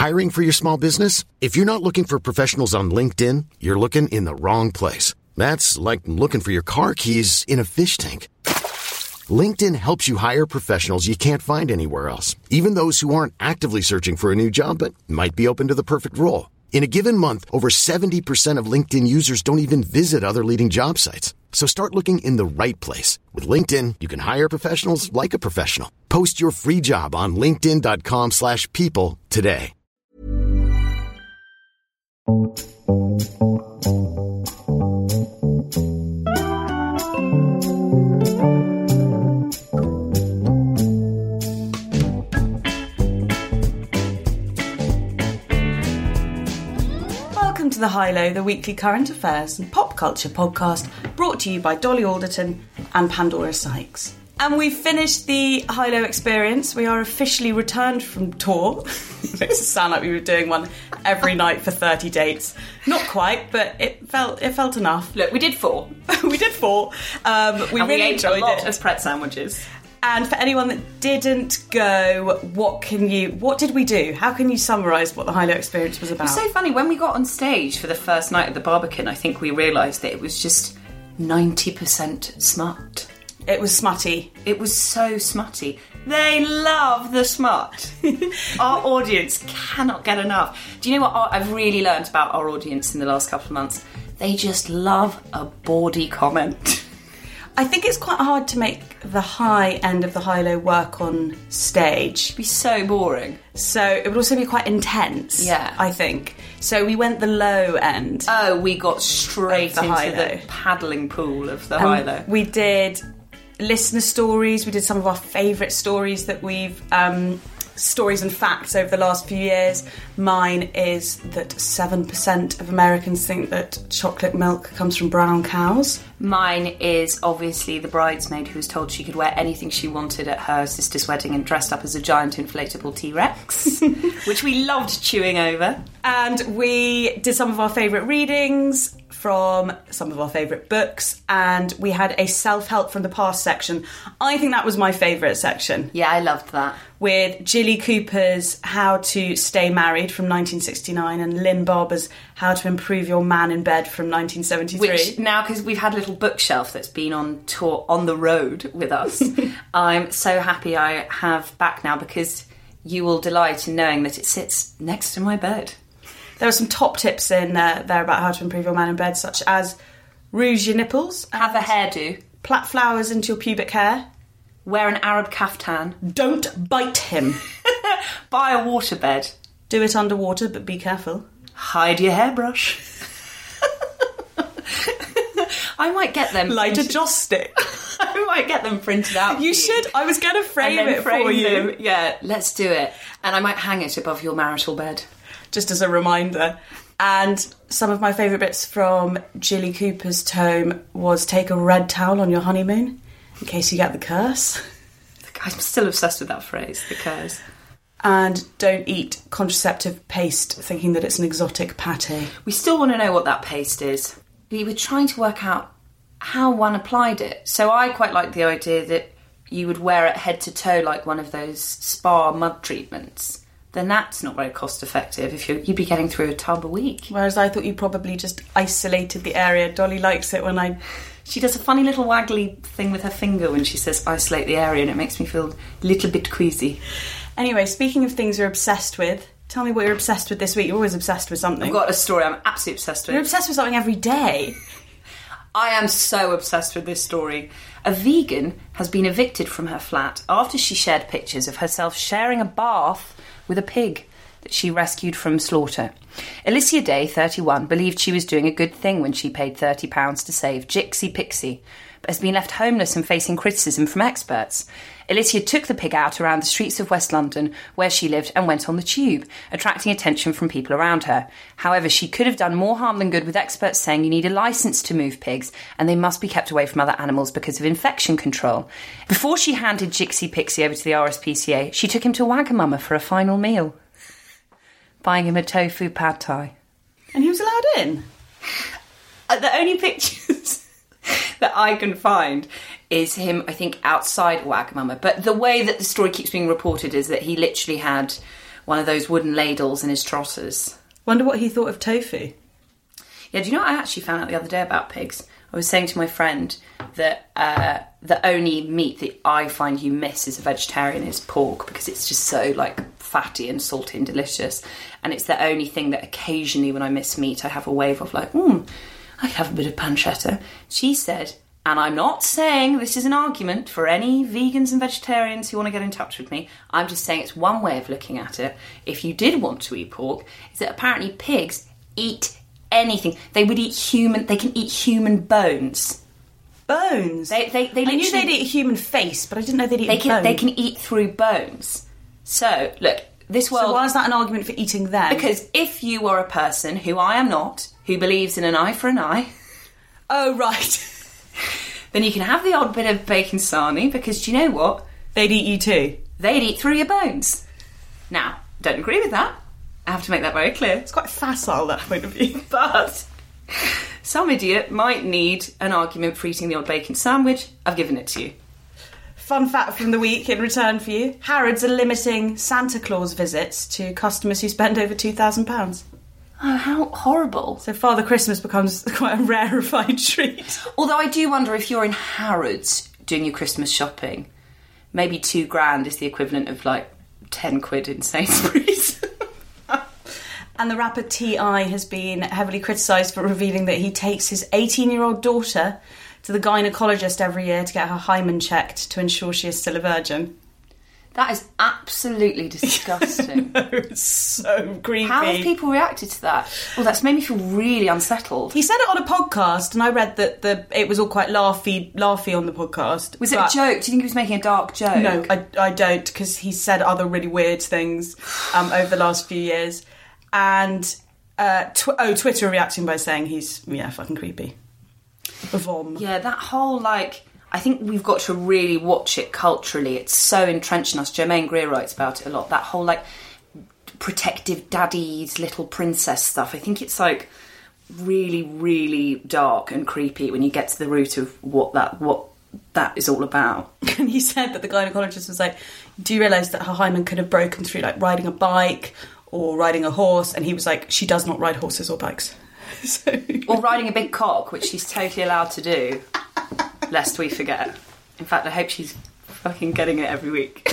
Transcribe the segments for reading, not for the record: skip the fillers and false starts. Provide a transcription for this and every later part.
Hiring for your small business? If you're not looking for professionals on LinkedIn, you're looking in the wrong place. That's like looking for your car keys in a fish tank. LinkedIn helps you hire professionals you can't find anywhere else, even those who aren't actively searching for a new job but might be open to the perfect role. In a given month, over 70% of LinkedIn users don't even visit other leading job sites. So start looking in the right place. With LinkedIn, you can hire professionals like a professional. Post your free job on linkedin.com/people today. Welcome to The High Low, the weekly current affairs and pop culture podcast brought to you by Dolly Alderton and Pandora Sykes. And we've finished the High Low experience. We are officially returned from tour. It makes it sound like we were doing one every night for 30 dates. Not quite, but it felt enough. Look, we did 4. We did 4. We really ate enjoyed a lot it. of Pret sandwiches. And for anyone that didn't go, what did we do? How can you summarise what the High Low experience was about? It was so funny, when we got on stage for the first night of the Barbican, I think we realised that it was just 90% smut. It was smutty. It was so smutty. They love the smut. Our audience cannot get enough. Do you know what I've really learned about our audience in the last couple of months? They just love a bawdy comment. I think it's quite hard to make the high end of the High Low work on stage. It'd be so boring. So it would also be quite intense, yeah, I think. So we went the low end. Oh, we got straight into the paddling pool of the High Low. We did listener stories. We did some of our favourite stories that we've... stories and facts over the last few years. Mine is that 7% of Americans think that chocolate milk comes from brown cows. Mine is obviously the bridesmaid who was told she could wear anything she wanted at her sister's wedding and dressed up as a giant inflatable T-Rex, which we loved chewing over. And we did some of our favourite readings from some of our favourite books, and we had a self-help from the past section. I think that was my favourite section. Yeah, I loved that. With Jilly Cooper's How to Stay Married from 1969 and Lynn Barber's How to Improve Your Man in Bed from 1973. Which now, because we've had a little bookshelf that's been on tour on the road with us, I'm so happy I have back now, because you will delight in knowing that it sits next to my bed. There are some top tips in there about how to improve your man in bed, such as rouge your nipples, have a hairdo, plait flowers into your pubic hair, wear an Arab kaftan, don't bite him, buy a waterbed, do it underwater but be careful, hide your hairbrush. I might get them. Light a joss stick. I might get them printed out. You should. I was going to frame it for you. Them. Yeah, let's do it. And I might hang it above your marital bed. Just as a reminder. And some of my favourite bits from Jilly Cooper's tome was take a red towel on your honeymoon in case you get the curse. I'm still obsessed with that phrase, the curse. And don't eat contraceptive paste thinking that it's an exotic pâté. We still want to know what that paste is. We were trying to work out how one applied it. So I quite like the idea that you would wear it head to toe like one of those spa mud treatments. Then that's not very cost effective if you'd be getting through a tub a week. Whereas I thought you probably just isolated the area. Dolly likes it when She does a funny little waggly thing with her finger when she says isolate the area, and it makes me feel a little bit queasy. Anyway, speaking of things you're obsessed with, tell me what you're obsessed with this week. You're always obsessed with something. I've got a story I'm absolutely obsessed with. You're obsessed with something every day. I am so obsessed with this story. A vegan has been evicted from her flat after she shared pictures of herself sharing a bath with a pig that she rescued from slaughter. Alicia Day, 31, believed she was doing a good thing when she paid £30 to save Jixie Pixie, but has been left homeless and facing criticism from experts. Alicia took the pig out around the streets of West London, where she lived, and went on the tube, attracting attention from people around her. However, she could have done more harm than good, with experts saying you need a licence to move pigs, and they must be kept away from other animals because of infection control. Before she handed Jixie Pixie over to the RSPCA, she took him to Wagamama for a final meal, buying him a tofu pad thai. And he was allowed in? The only pictures that I can find is him, I think, outside Wagamama. But the way that the story keeps being reported is that he literally had one of those wooden ladles in his trotters. Wonder what he thought of tofu. Yeah, do you know what I actually found out the other day about pigs? I was saying to my friend that the only meat that I find you miss as a vegetarian is pork, because it's just so, like, fatty and salty and delicious. And it's the only thing that occasionally when I miss meat, I have a wave of like, I could have a bit of pancetta. She said, and I'm not saying this is an argument for any vegans and vegetarians who want to get in touch with me, I'm just saying it's one way of looking at it. If you did want to eat pork, is that apparently pigs eat anything. They can eat human bones. Bones? They literally, I knew they'd eat a human face, but I didn't know they'd eat bones. They can eat through bones. So, look, this world... So why is that an argument for eating them? Because if you are a person, who I am not, who believes in an eye for an eye... Oh, right. Then you can have the odd bit of bacon sarnie, because do you know what? They'd eat you too. They'd eat through your bones. Now, don't agree with that. I have to make that very clear. It's quite facile, that point of view. But some idiot might need an argument for eating the odd bacon sandwich. I've given it to you. Fun fact from the week in return for you. Harrods are limiting Santa Claus visits to customers who spend over £2,000. Oh, how horrible. So Father Christmas becomes quite a rarefied treat. Although I do wonder if you're in Harrods doing your Christmas shopping, maybe £2,000 is the equivalent of like 10 quid in Sainsbury's. And the rapper T.I. has been heavily criticised for revealing that he takes his 18-year-old daughter to the gynaecologist every year to get her hymen checked to ensure she is still a virgin. That is absolutely disgusting. No, it's so creepy. How have people reacted to that? Well, that's made me feel really unsettled. He said it on a podcast, and I read that it was all quite laughy on the podcast. Was it a joke? Do you think he was making a dark joke? No, I don't, because he said other really weird things over the last few years. And Twitter reacting by saying he's fucking creepy. Vom. Yeah, that whole I think we've got to really watch it culturally. It's so entrenched in us. Germaine Greer writes about it a lot. That whole protective daddy's little princess stuff. I think it's really, really dark and creepy when you get to the root of what that is all about. And he said that the gynecologist was like, do you realise that her hymen could have broken through riding a bike or riding a horse? And he was like, she does not ride horses or bikes. Or riding a big cock, which she's totally allowed to do, lest we forget. In fact, I hope she's fucking getting it every week.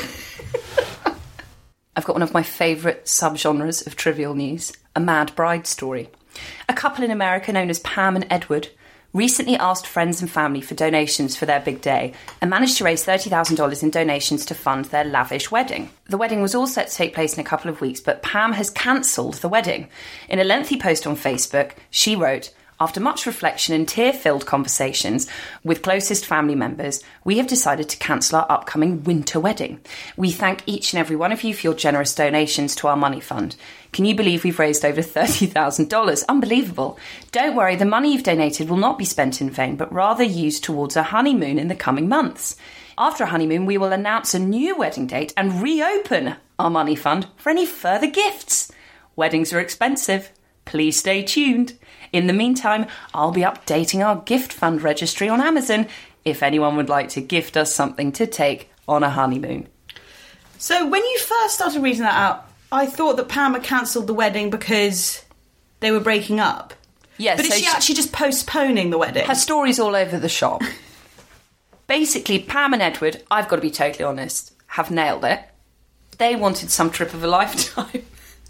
I've got one of my favourite subgenres of trivial news, a mad bride story. A couple in America known as Pam and Edward recently asked friends and family for donations for their big day and managed to raise $30,000 in donations to fund their lavish wedding. The wedding was all set to take place in a couple of weeks, but Pam has cancelled the wedding. In a lengthy post on Facebook, she wrote, "After much reflection and tear-filled conversations with closest family members, we have decided to cancel our upcoming winter wedding. We thank each and every one of you for your generous donations to our money fund. Can you believe we've raised over $30,000? Unbelievable. Don't worry, the money you've donated will not be spent in vain, but rather used towards a honeymoon in the coming months. After a honeymoon, we will announce a new wedding date and reopen our money fund for any further gifts. Weddings are expensive. Please stay tuned. In the meantime, I'll be updating our gift fund registry on Amazon if anyone would like to gift us something to take on a honeymoon." So when you first started reading that out, I thought that Pam had cancelled the wedding because they were breaking up. Yes, but is she actually just postponing the wedding? Her story's all over the shop. Basically, Pam and Edward, I've got to be totally honest, have nailed it. They wanted some trip of a lifetime.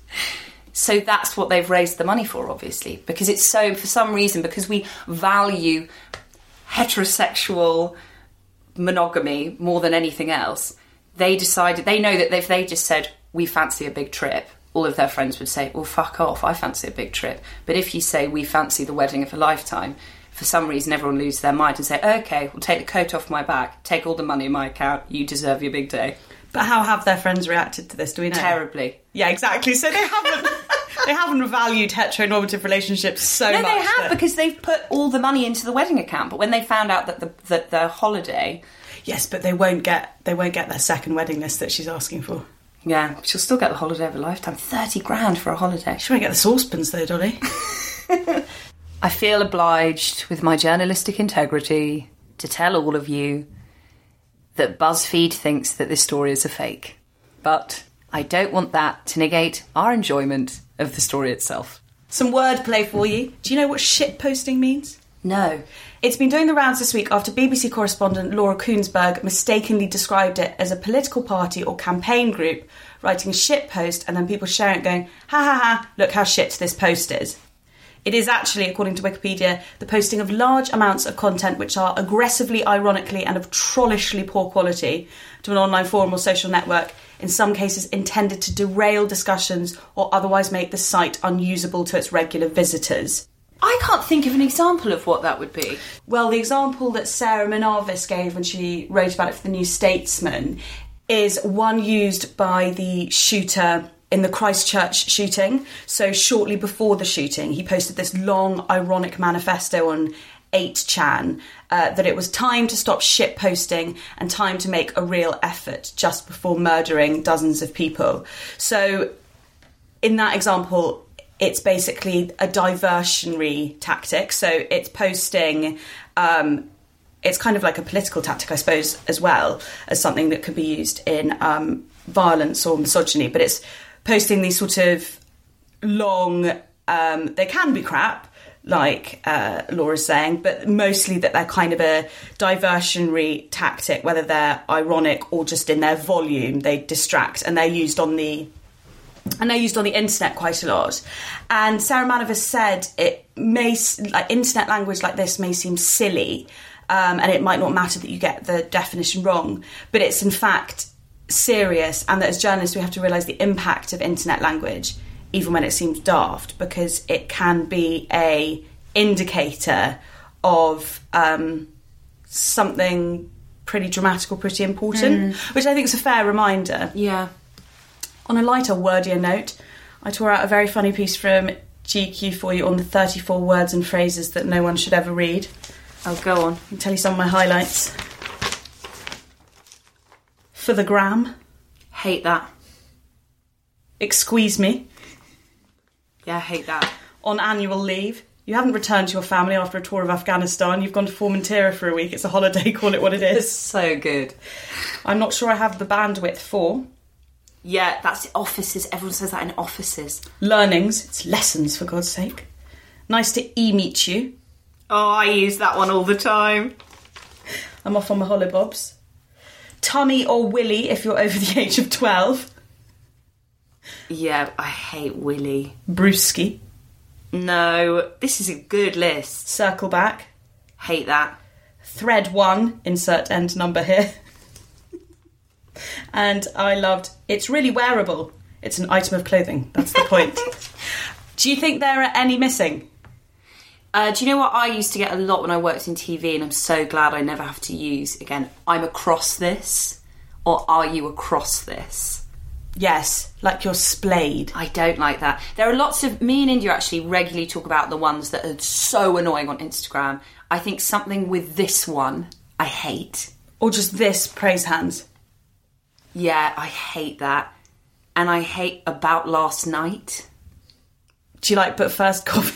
So that's what they've raised the money for, obviously, because it's so, for some reason, because we value heterosexual monogamy more than anything else, they decided, they know that if they just said, we fancy a big trip, all of their friends would say, well, fuck off, I fancy a big trip. But if you say, we fancy the wedding of a lifetime, for some reason everyone loses their mind and say, okay, we'll take the coat off my back, take all the money in my account, you deserve your big day. But how have their friends reacted to this? Do we know? Terribly. Yeah, exactly. So they haven't valued heteronormative relationships so much. No, they have, because they've put all the money into the wedding account. But when they found out that the holiday... Yes, but they won't get their second wedding list that she's asking for. Yeah, she'll still get the holiday of a lifetime. $30,000 for a holiday. She won't get the saucepans though, Dolly. I feel obliged with my journalistic integrity to tell all of you that BuzzFeed thinks that this story is a fake. But I don't want that to negate our enjoyment of the story itself. Some wordplay for you. Do you know what shitposting means? No. It's been doing the rounds this week after BBC correspondent Laura Koonsberg mistakenly described it as a political party or campaign group writing a shit post and then people sharing it going, ha ha ha, look how shit this post is. It is actually, according to Wikipedia, the posting of large amounts of content which are aggressively, ironically and of trollishly poor quality to an online forum or social network, in some cases intended to derail discussions or otherwise make the site unusable to its regular visitors. I can't think of an example of what that would be. Well, the example that Sarah Menarvis gave when she wrote about it for the New Statesman is one used by the shooter in the Christchurch shooting. So shortly before the shooting, he posted this long, ironic manifesto on 8chan that it was time to stop shitposting and time to make a real effort just before murdering dozens of people. So in that example, it's basically a diversionary tactic. So it's posting... it's kind of like a political tactic, I suppose, as well as something that could be used in violence or misogyny. But it's posting these sort of long... they can be crap, like Laura's saying, but mostly that they're kind of a diversionary tactic, whether they're ironic or just in their volume, they distract, and they're used on the internet quite a lot. And Sarah Menarvis said it may, like, internet language like this may seem silly, and it might not matter that you get the definition wrong, but it's in fact serious, and that as journalists we have to realise the impact of internet language, even when it seems daft, because it can be a indicator of something pretty dramatic or pretty important, which I think is a fair reminder. Yeah. On a lighter, wordier note, I tore out a very funny piece from GQ for you on the 34 words and phrases that no one should ever read. Oh, go on. I can tell you some of my highlights. For the gram. Hate that. Excuse me. Yeah, I hate that. On annual leave. You haven't returned to your family after a tour of Afghanistan. You've gone to Formentera for a week. It's a holiday, call it what it is. It's so good. I'm not sure I have the bandwidth for... Yeah, that's offices. Everyone says that in offices. Learnings. It's lessons, for God's sake. Nice to meet you. Oh, I use that one all the time. I'm off on my hollybobs. Tummy or willy if you're over the age of 12. Yeah, I hate Willy. Brewski. No, this is a good list. Circle back. Hate that. Thread 1. Insert end number here. And I loved, it's really wearable. It's an item of clothing. That's the point. Do you think there are any missing? Do you know what I used to get a lot when I worked in TV, and I'm so glad I never have to use again? I'm across this, or are you across this? Yes, like you're splayed. I don't like that. There are lots of... Me and India actually regularly talk about the ones that are so annoying on Instagram. I think something with this one I hate. Or just this, praise hands. Yeah, I hate that. And I hate about last night. Do you like but first coffee?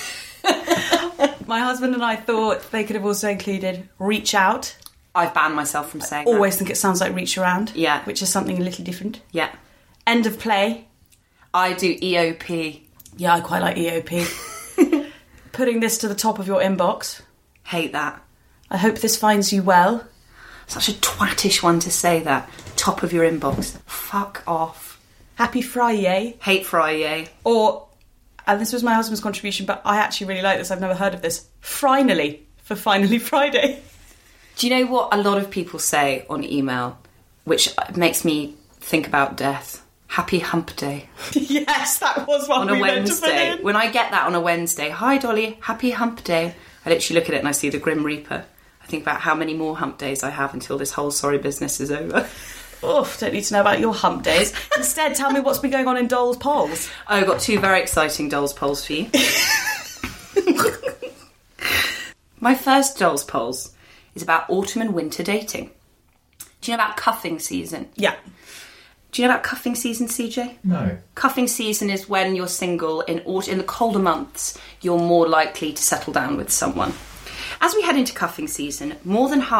My husband and I thought they could have also included reach out. I've banned myself from saying Always that. think it sounds like reach around. Yeah. Which is something a little different. Yeah. End of play. I do EOP. Yeah, I quite like EOP. Putting this to the top of your inbox. Hate that. I hope this finds you well. Such a twattish one to say that. Top of your inbox. Fuck off. Happy Friday. Hate Friday. Or, and this was my husband's contribution, but I actually really like this. I've never heard of this. Finally. For Finally Friday. Do you know what a lot of people say on email, which makes me think about death? Happy Hump Day. Yes, that was one on we a meant to put Wednesday. in. When I get that on a Wednesday, hi Dolly, Happy Hump Day. I literally look at it and I see the Grim Reaper. I think about how many more hump days I have until this whole sorry business is over. Oof, don't need to know about your hump days. Instead, tell me what's been going on in Dolls Polls. I've got two very exciting Dolls Polls for you. My first Dolls Polls is about autumn and winter dating. Do you know about cuffing season? Yeah. Do you know about cuffing season, CJ? No. Cuffing season is when you're single in the colder months, you're more likely to settle down with someone. As we head into cuffing season, more than half,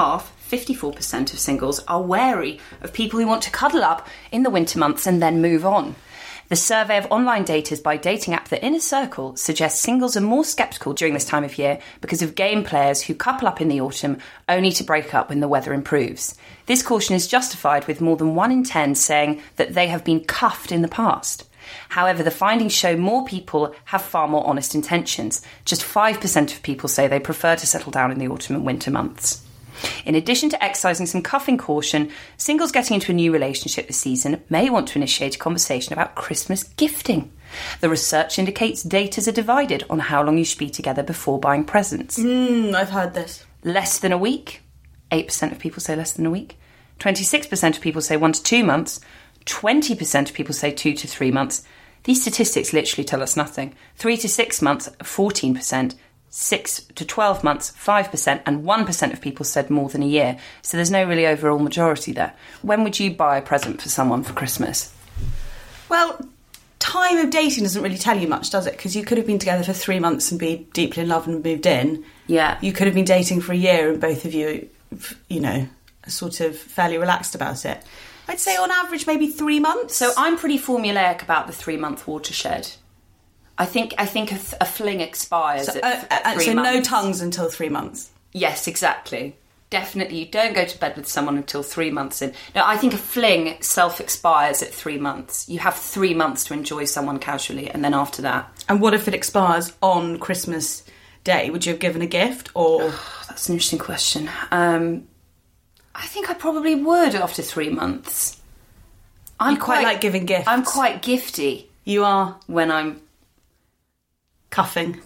54% of singles are wary of people who want to cuddle up in the winter months and then move on. The survey of online daters by dating app The Inner Circle suggests singles are more sceptical during this time of year because of game players who couple up in the autumn only to break up when the weather improves. This caution is justified with more than 1 in 10 saying that they have been cuffed in the past. However, the findings show more people have far more honest intentions. Just 5% of people say they prefer to settle down in the autumn and winter months. In addition to exercising some cuffing caution, singles getting into a new relationship this season may want to initiate a conversation about Christmas gifting. The research indicates daters are divided on how long you should be together before buying presents. I've heard this. Less than a week. 8% of people say less than a week. 26% of people say 1 to 2 months. 20% of people say 2 to 3 months. These statistics literally tell us nothing. 3 to 6 months, 14%. 6 to 12 months, 5%, and 1% of people said more than a year. So there's no really overall majority there. When would you buy a present for someone for Christmas? Well, time of dating doesn't really tell you much, does it? Because you could have been together for 3 months and be deeply in love and moved in. Yeah. You could have been dating for a year and both of you, you know, are sort of fairly relaxed about it. I'd say on average maybe 3 months. So I'm pretty formulaic about the 3-month watershed. I think a fling expires at 3 so months. no tongues until 3 months. Yes, exactly. Definitely, you don't go to bed with someone until 3 months in. No, I think a fling self-expires at 3 months. You have 3 months to enjoy someone casually, and then after that... And what if it expires on Christmas Day? Would you have given a gift, or...? That's an interesting question. I think I probably would after 3 months. You quite like giving gifts. I'm quite gifty. You are. When I'm... Cuffing.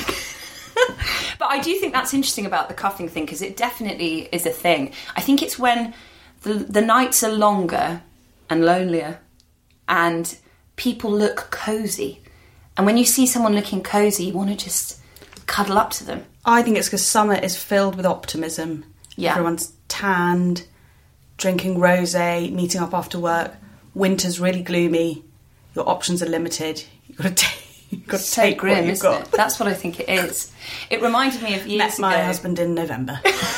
But I do think that's interesting about the cuffing thing, because it definitely is a thing. I think it's when the nights are longer and lonelier and people look cosy. And when you see someone looking cosy, you want to just cuddle up to them. I think it's because summer is filled with optimism. Yeah. Everyone's tanned, drinking rosé, meeting up after work. Winter's really gloomy. Your options are limited. You've got to take grim, what you've isn't got. it? That's what I think it is. It reminded me of years ago. Met my husband in November.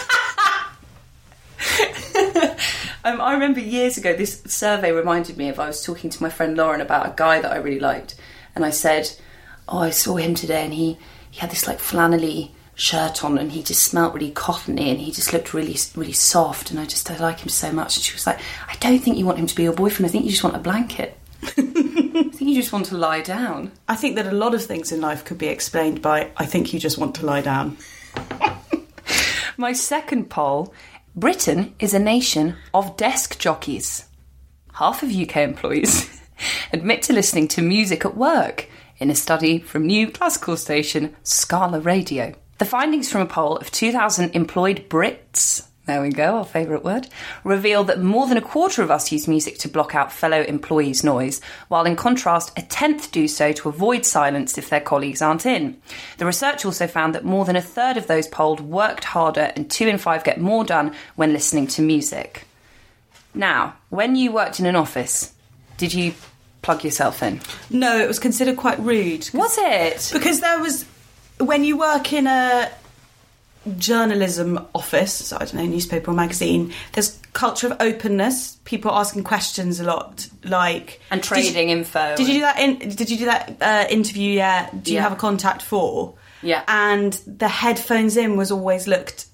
I remember years ago, this survey reminded me of, I was talking to my friend Lauren about a guy that I really liked, and I said, I saw him today and he had this like flannelly shirt on and he just smelt really cottony and he just looked really, really soft, and I like him so much. And she was like, I don't think you want him to be your boyfriend, I think you just want a blanket. I think you just want to lie down. I think that a lot of things in life could be explained by, I think you just want to lie down. My second poll, Britain is a nation of desk jockeys. Half of UK employees admit to listening to music at work in a study from new classical station Scala Radio. The findings from a poll of 2,000 employed Brits, there we go, our favourite word, reveal that more than a quarter of us use music to block out fellow employees' noise, while in contrast, a tenth do so to avoid silence if their colleagues aren't in. The research also found that more than a third of those polled worked harder and 2 in 5 get more done when listening to music. Now, when you worked in an office, did you plug yourself in? No, it was considered quite rude. Was it? Because there was... When you work in a journalism office, so I don't know, newspaper or magazine, there's culture of openness, people asking questions a lot, like... And trading info. Did you do that interview yet? Do you have a contact for? Yeah. And the headphones in was always looked...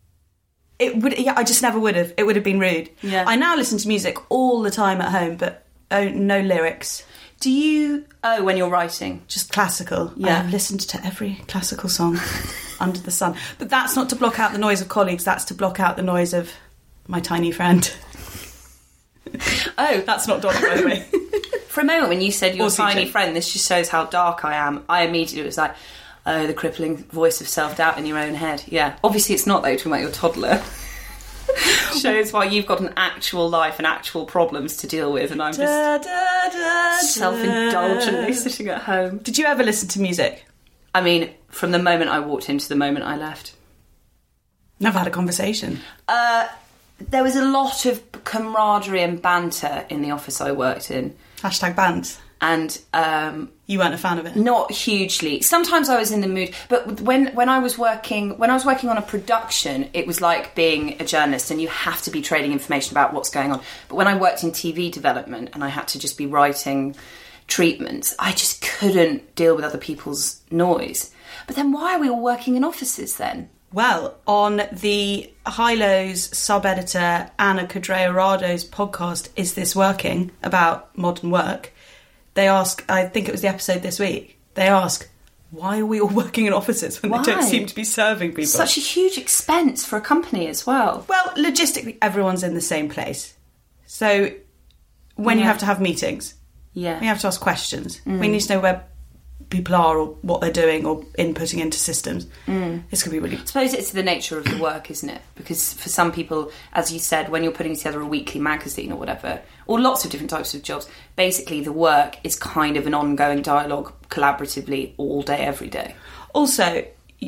I just never would have. It would have been rude. Yeah. I now listen to music all the time at home, but no lyrics. Do you... Oh, when you're writing? Just classical. Yeah. I've listened to every classical song under the sun. But that's not to block out the noise of colleagues, that's to block out the noise of my tiny friend. Oh. That's not Donna, by the way. For a moment when you said your Or tiny CJ. friend, this just shows how dark I am, I immediately was like, oh, the crippling voice of self-doubt in your own head. Yeah. Obviously it's not, though, talking about your toddler. Shows why you've got an actual life and actual problems to deal with, and I'm just self-indulgently sitting at home. Did you ever listen to music? I mean, from the moment I walked in to the moment I left. Never had a conversation. There was a lot of camaraderie and banter in the office I worked in. #bands. And you weren't a fan of it? Not hugely. Sometimes I was in the mood, but when I was working on a production, it was like being a journalist, and you have to be trading information about what's going on. But when I worked in TV development and I had to just be writing treatments, I just couldn't deal with other people's noise. But then why are we all working in offices then? Well, on the High-Lo's sub-editor Anna Codrea-Rado's podcast, Is This Working?, about modern work, they ask, I think it was the episode this week, they ask, why are we all working in offices when they don't seem to be serving people? Such a huge expense for a company as well. Well, logistically, everyone's in the same place. So when you have to have meetings, we have to ask questions. We need to know where people are or what they're doing or inputting into systems. This could be really... I suppose it's the nature of the work, isn't it? Because for some people, as you said, when you're putting together a weekly magazine or whatever, or lots of different types of jobs, basically the work is kind of an ongoing dialogue collaboratively all day, every day. Also,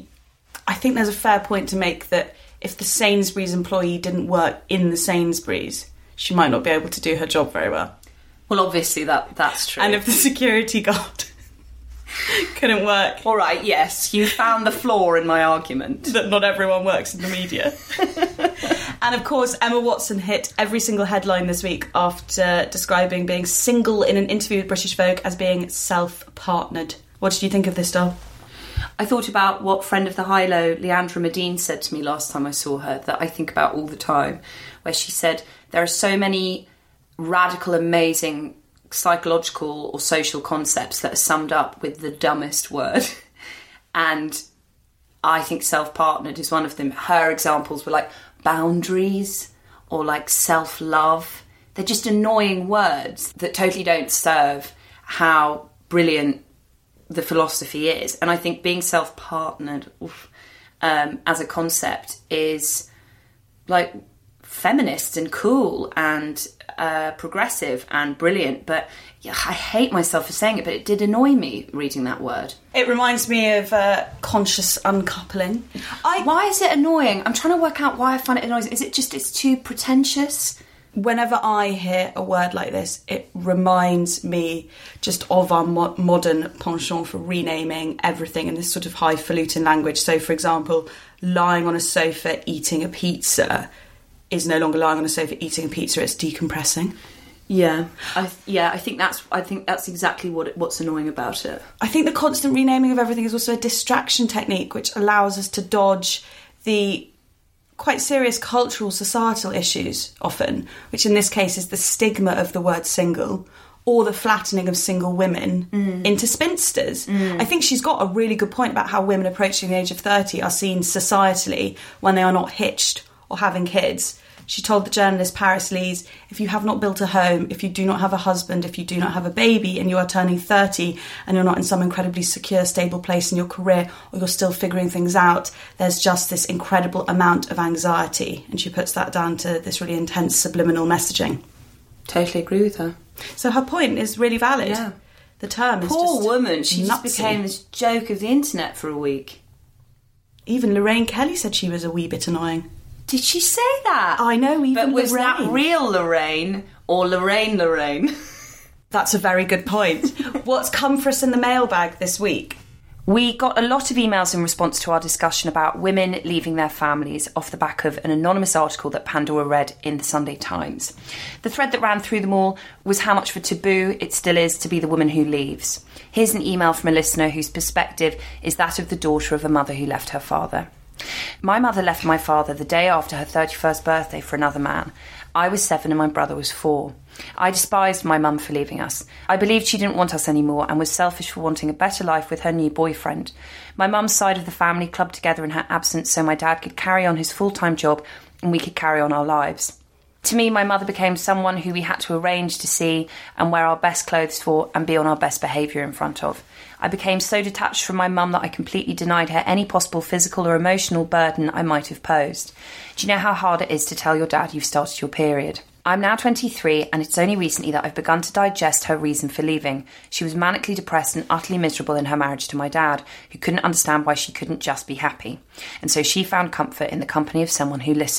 I think there's a fair point to make that if the Sainsbury's employee didn't work in the Sainsbury's, she might not be able to do her job very well. Well, obviously that's true. And if the security guard couldn't work... All right, yes, you found the flaw in my argument. That not everyone works in the media. And of course, Emma Watson hit every single headline this week after describing being single in an interview with British Vogue as being self-partnered. What did you think of this, doll? I thought about what friend of the High-Low, Leandra Medine, said to me last time I saw her, that I think about all the time, where she said, there are so many radical, amazing psychological or social concepts that are summed up with the dumbest word. And I think self-partnered is one of them. Her examples were like boundaries or like self-love. They're just annoying words that totally don't serve how brilliant the philosophy is. And I think being self-partnered as a concept is like feminist and cool and progressive and brilliant. But yeah, I hate myself for saying it, but it did annoy me reading that word. It reminds me of conscious uncoupling. Why is it annoying? I'm trying to work out why I find it annoying. Is it just it's too pretentious? Whenever I hear a word like this, it reminds me just of our modern penchant for renaming everything in this sort of highfalutin language. So, for example, lying on a sofa eating a pizza is no longer lying on a sofa eating a pizza, it's decompressing. Yeah, I think that's exactly what's annoying about it. I think the constant renaming of everything is also a distraction technique which allows us to dodge the quite serious cultural, societal issues often, which in this case is the stigma of the word single or the flattening of single women into spinsters. I think she's got a really good point about how women approaching the age of 30 are seen societally when they are not hitched or having kids. She told the journalist Paris Lees, if you have not built a home, if you do not have a husband, if you do not have a baby and you are turning 30 and you're not in some incredibly secure, stable place in your career or you're still figuring things out, there's just this incredible amount of anxiety. And she puts that down to this really intense subliminal messaging. Totally agree with her. So her point is really valid. Yeah. The term is Poor just woman, she nutsy. just became this joke of the internet for a week. Even Lorraine Kelly said she was a wee bit annoying. Did she say that? I know, even But was Lorraine. that real Lorraine or Lorraine? That's a very good point. What's come for us in the mailbag this week? We got a lot of emails in response to our discussion about women leaving their families off the back of an anonymous article that Pandora read in the Sunday Times. The thread that ran through them all was how much of a taboo it still is to be the woman who leaves. Here's an email from a listener whose perspective is that of the daughter of a mother who left her father. My mother left my father the day after her 31st birthday for another man. I was 7 and my brother was 4. I despised my mum for leaving us. I believed she didn't want us anymore and was selfish for wanting a better life with her new boyfriend. My mum's side of the family clubbed together in her absence so my dad could carry on his full-time job and we could carry on our lives. To me, my mother became someone who we had to arrange to see and wear our best clothes for and be on our best behaviour in front of. I became so detached from my mum that I completely denied her any possible physical or emotional burden I might have posed. Do you know how hard it is to tell your dad you've started your period? I'm now 23 and it's only recently that I've begun to digest her reason for leaving. She was manically depressed and utterly miserable in her marriage to my dad, who couldn't understand why she couldn't just be happy. And so she found comfort in the company of someone who listened.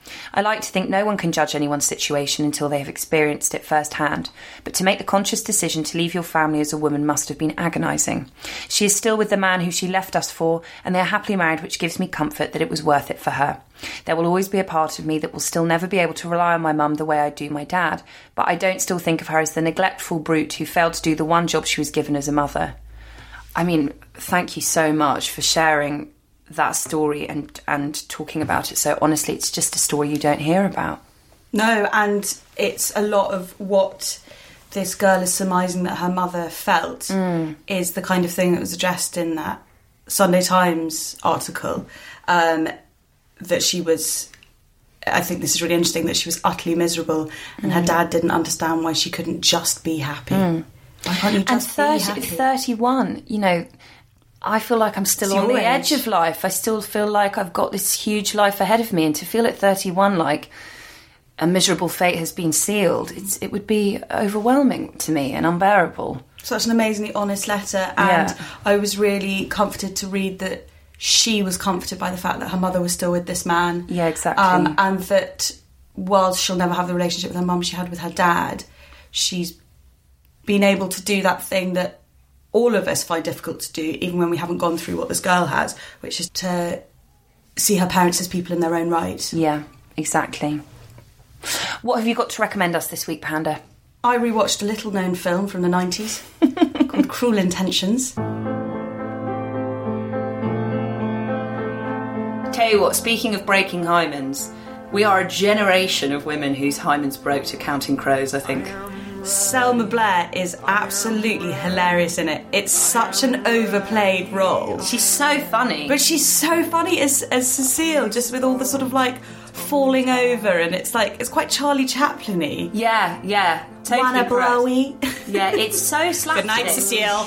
I like to think no one can judge anyone's situation until they have experienced it firsthand, but to make the conscious decision to leave your family as a woman must have been agonising. She is still with the man who she left us for, and they are happily married, which gives me comfort that it was worth it for her. There will always be a part of me that will still never be able to rely on my mum the way I do my dad, but I don't still think of her as the neglectful brute who failed to do the one job she was given as a mother. I mean, thank you so much for sharing that story and talking about it so honestly. It's just a story you don't hear about. No, and it's a lot of what this girl is surmising that her mother felt is the kind of thing that was addressed in that Sunday Times article, that she was, I think this is really interesting, that she was utterly miserable and her dad didn't understand why she couldn't just be happy. Why can't you just be happy? 31, you know, I feel like I'm still on the edge of life. I still feel like I've got this huge life ahead of me, and to feel at 31 like a miserable fate has been sealed, it would be overwhelming to me and unbearable. Such an amazingly honest letter, and I was really comforted to read that she was comforted by the fact that her mother was still with this man. Yeah, exactly. And that whilst she'll never have the relationship with her mum she had with her dad, she's been able to do that thing that all of us find difficult to do, even when we haven't gone through what this girl has, which is to see her parents as people in their own right. Yeah, exactly. What have you got to recommend us this week, Panda? I rewatched a little-known film from the 90s called Cruel Intentions. Tell you what, speaking of breaking hymens, we are a generation of women whose hymens broke to Counting Crows, I think. Selma Blair is absolutely hilarious in it. It's such an overplayed role. She's so funny. But she's so funny as Cecile, just with all the sort of like falling over, and it's like, it's quite Charlie Chaplin-y. Yeah. Totally Wanna blowy? Yeah, it's so slapstick. Good night, Cecile.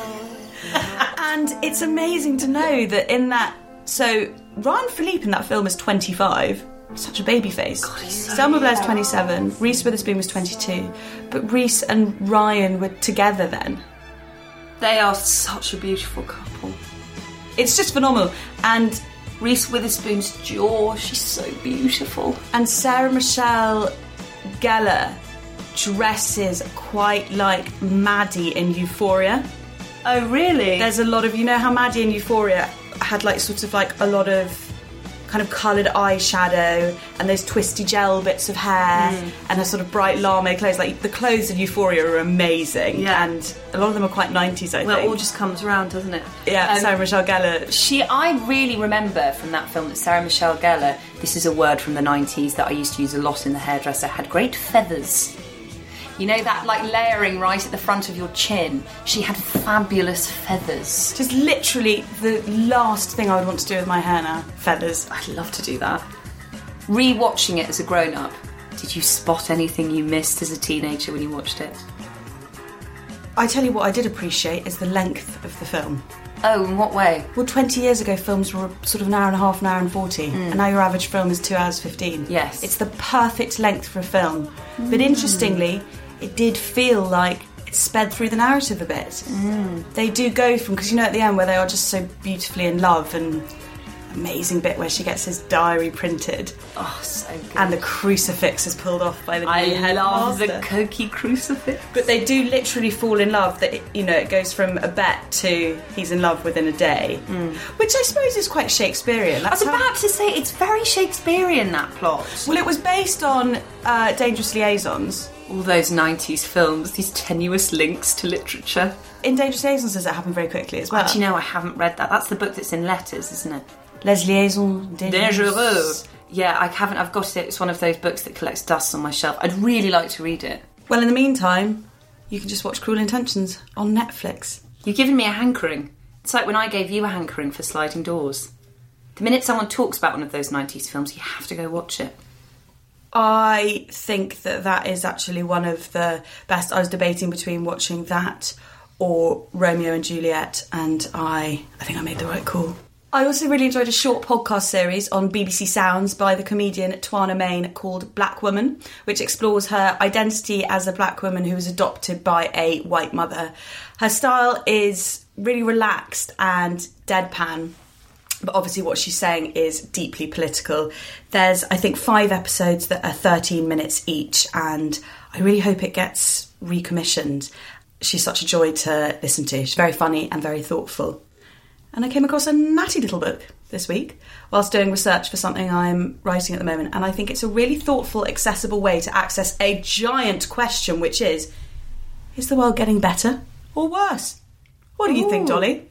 And it's amazing to know that in that... So, Ryan Philippe in that film is 25. Such a baby face. Selma Blair's 27, Reese Witherspoon was 22, but Reese and Ryan were together then. They are such a beautiful couple. It's just phenomenal. And Reese Witherspoon's jaw, she's so beautiful. And Sarah Michelle Gellar dresses quite like Maddie in Euphoria. Oh, really? There's a lot of, you know how Maddie in Euphoria had like sort of like a lot of kind of coloured eyeshadow and those twisty gel bits of hair and her sort of bright lame clothes. Like, the clothes in Euphoria are amazing, and a lot of them are quite 90s, I think. Well, it all just comes around, doesn't it? Yeah, Sarah Michelle Gellar. I really remember from that film that Sarah Michelle Gellar, this is a word from the 90s that I used to use a lot in the hairdresser, had great feathers. You know, that like layering right at the front of your chin? She had fabulous feathers. Just literally the last thing I would want to do with my hair now. Feathers. I'd love to do that. Rewatching it as a grown-up, did you spot anything you missed as a teenager when you watched it? I tell you what I did appreciate is the length of the film. Oh, in what way? Well, 20 years ago films were sort of an hour and a half, an hour and 40, and now your average film is 2 hours 15. Yes. It's the perfect length for a film. But interestingly, it did feel like it sped through the narrative a bit. They do go from, because you know at the end where they are just so beautifully in love, and amazing bit where she gets his diary printed. Oh, so good. And the crucifix is pulled off by the new headmaster. I love the cokey crucifix. But they do literally fall in love. That it goes from a bet to he's in love within a day, which I suppose is quite Shakespearean. I was about to say, it's very Shakespearean, that plot. Well, it was based on Dangerous Liaisons. All those 90s films, these tenuous links to literature. In Dangerous Liaisons, does it happen very quickly as well? Actually, no, I haven't read that. That's the book that's in letters, isn't it? Les Liaisons Dangereuses. Yeah, I haven't. I've got it. It's one of those books that collects dust on my shelf. I'd really like to read it. Well, in the meantime, you can just watch Cruel Intentions on Netflix. You've given me a hankering. It's like when I gave you a hankering for Sliding Doors. The minute someone talks about one of those 90s films, you have to go watch it. I think that is actually one of the best. I was debating between watching that or Romeo and Juliet, and I think I made the right call. I also really enjoyed a short podcast series on BBC Sounds by the comedian Twana Main called Black Woman, which explores her identity as a black woman who was adopted by a white mother. Her style is really relaxed and deadpan, But obviously what she's saying is deeply political. There's, I think, 5 episodes that are 13 minutes each, and I really hope it gets recommissioned. She's such a joy to listen to. She's very funny and very thoughtful. And I came across a natty little book this week whilst doing research for something I'm writing at the moment, and I think it's a really thoughtful, accessible way to access a giant question, which is the world getting better or worse? What do you think, Dolly?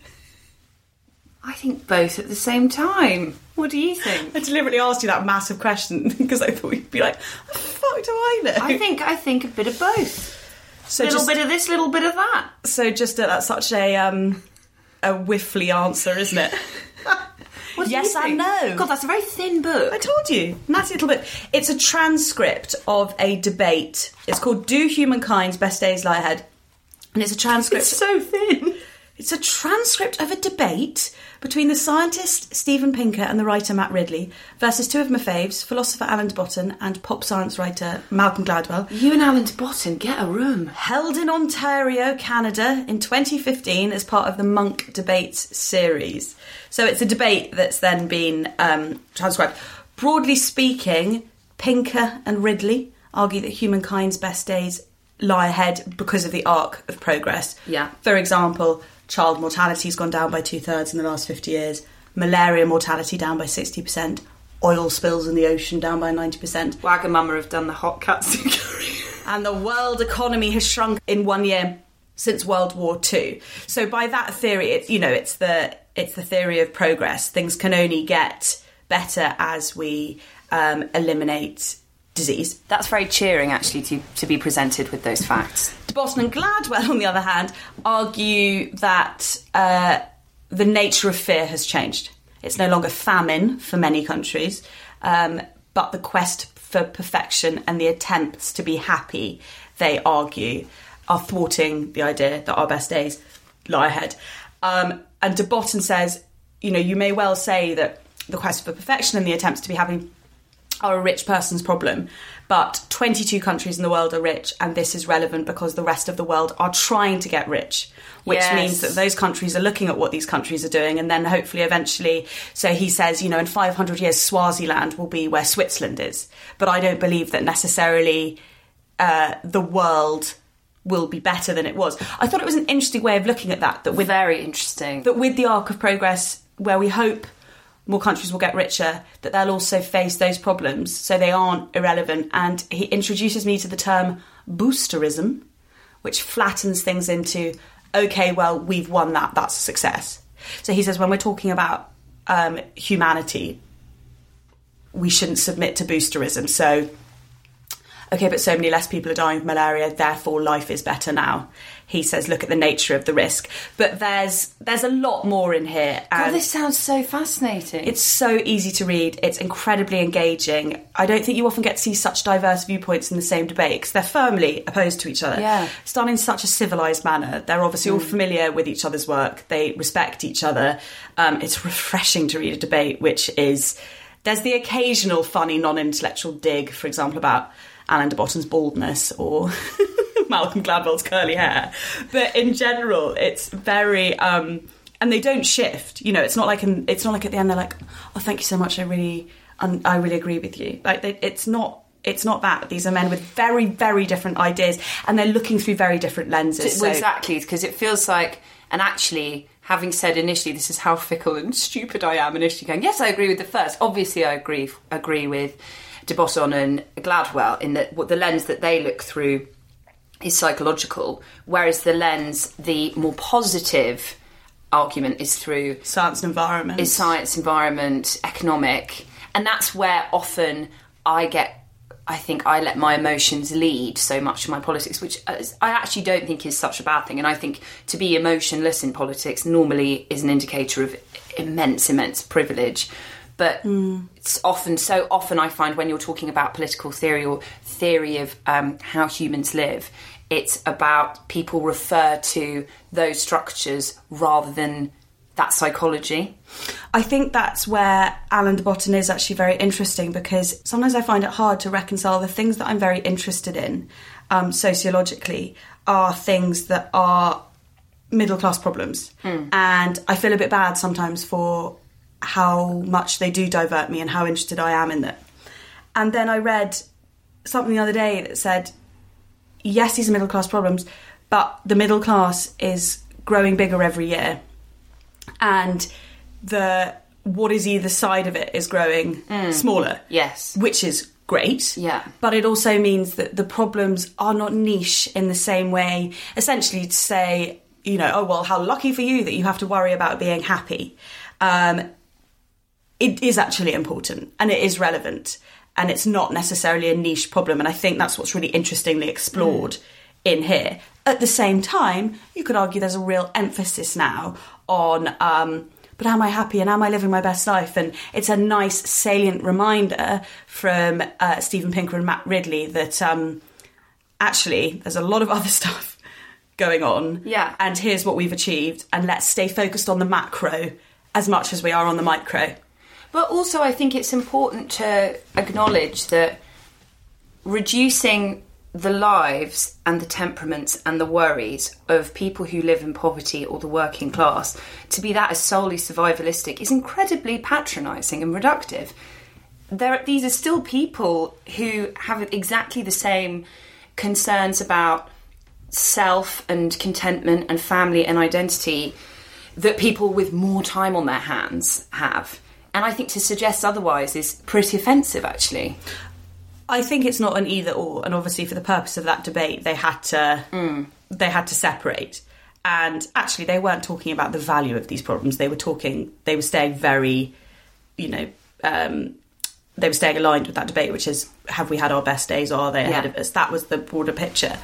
I think both at the same time. What do you think? I deliberately asked you that massive question because I thought you'd be like, what the fuck do I know? I think a bit of both. So a little bit of this, little bit of that. So that's such a whiffly answer, isn't it? Yes and no. God, that's a very thin book. I told you. Natty little book. It's a transcript of a debate. It's called Do Humankind's Best Days Lie Ahead? And it's a transcript... It's so thin. It's a transcript of a debate between the scientist Steven Pinker and the writer Matt Ridley versus 2 of my faves, philosopher Alan de Botton and pop science writer Malcolm Gladwell. You and Alan de Botton, get a room. Held in Ontario, Canada in 2015 as part of the Monk Debates series. So it's a debate that's then been transcribed. Broadly speaking, Pinker and Ridley argue that humankind's best days lie ahead because of the arc of progress. Yeah. For example, child mortality has gone down by 2/3 in the last 50 years. Malaria mortality down by 60%. Oil spills in the ocean down by 90%. Wagamama have done the hot katsu curry. And the world economy has shrunk in 1 year since World War II. So by that theory, it's the theory of progress. Things can only get better as we eliminate disease. That's very cheering, actually, to be presented with those facts. De Botton and Gladwell, on the other hand, argue that the nature of fear has changed. It's no longer famine for many countries, but the quest for perfection and the attempts to be happy, they argue, are thwarting the idea that our best days lie ahead. And De Botton says, you may well say that the quest for perfection and the attempts to be happy are a rich person's problem, but 22 countries in the world are rich, and this is relevant because the rest of the world are trying to get rich, which means that those countries are looking at what these countries are doing, and then hopefully eventually, so he says, in 500 years Swaziland will be where Switzerland is, but I don't believe that necessarily the world will be better than it was. I thought it was an interesting way of looking at that very interesting. That with the arc of progress, where we hope more countries will get richer, that they'll also face those problems, so they aren't irrelevant. And he introduces me to the term boosterism, which flattens things into, OK, well, we've won that, that's a success. So he says when we're talking about humanity, we shouldn't submit to boosterism. So, OK, but so many less people are dying of malaria, therefore life is better now. He says, look at the nature of the risk. But there's a lot more in here. God, this sounds so fascinating. It's so easy to read. It's incredibly engaging. I don't think you often get to see such diverse viewpoints in the same debate because they're firmly opposed to each other. Yeah. It's done in such a civilised manner. They're obviously all familiar with each other's work. They respect each other. It's refreshing to read a debate which is... There's the occasional funny non-intellectual dig, for example, about Alan de Botton's baldness or Malcolm Gladwell's curly hair. But in general, it's very... and they don't shift. It's not like at the end they're like, oh, thank you so much, I really agree with you. Like, it's not that. These are men with very, very different ideas, and they're looking through very different lenses. Well, exactly, because it feels like... And actually, having said initially, this is how fickle and stupid I am, initially going, yes, I agree with the first. Obviously, I agree with de Botton and Gladwell in that what the lens that they look through is psychological, whereas the more positive argument is through science and environment, economic, and that's where often I think I let my emotions lead so much in my politics, which I actually don't think is such a bad thing. And I think to be emotionless in politics normally is an indicator of immense privilege. But it's so often I find when you're talking about political theory or theory of how humans live, it's about people refer to those structures rather than that psychology. I think that's where Alan de Botton is actually very interesting, because sometimes I find it hard to reconcile the things that I'm very interested in sociologically are things that are middle-class problems. And I feel a bit bad sometimes for how much they do divert me and how interested I am in them. And then I read something the other day that said, yes, these are middle class problems, but the middle class is growing bigger every year. And what is either side of it is growing smaller. Yes. Which is great. Yeah. But it also means that the problems are not niche in the same way. Essentially to say, you know, oh, well, how lucky for you that you have to worry about being happy. It is actually important and it is relevant. And it's not necessarily a niche problem. And I think that's what's really interestingly explored in here. At the same time, you could argue there's a real emphasis now on, but am I happy and am I living my best life? And it's a nice salient reminder from Steven Pinker and Matt Ridley that actually there's a lot of other stuff going on. Yeah. And here's what we've achieved. And let's stay focused on the macro as much as we are on the micro. But also I think it's important to acknowledge that reducing the lives and the temperaments and the worries of people who live in poverty or the working class to be that as solely survivalistic is incredibly patronising and reductive. These are still people who have exactly the same concerns about self and contentment and family and identity that people with more time on their hands have. And I think to suggest otherwise is pretty offensive, actually. I think it's not an either or, and obviously for the purpose of that debate, they had to separate. And actually, they weren't talking about the value of these problems. They were staying very, they were staying aligned with that debate, which is, have we had our best days? Or are they ahead of us? That was the broader picture.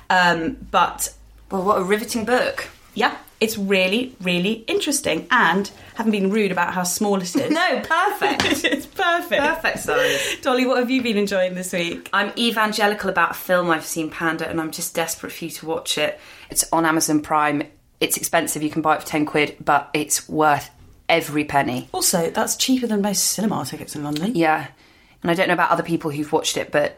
But well, what a riveting book! Yeah, it's really, really interesting, and haven't been rude about how small it is. No, perfect. It's perfect. Perfect, sorry. Dolly, what have you been enjoying this week? I'm evangelical about a film I've seen, Panda, and I'm just desperate for you to watch it. It's on Amazon Prime. It's expensive. You can buy it for £10, but it's worth every penny. Also, that's cheaper than most cinema tickets in London. Yeah, and I don't know about other people who've watched it, but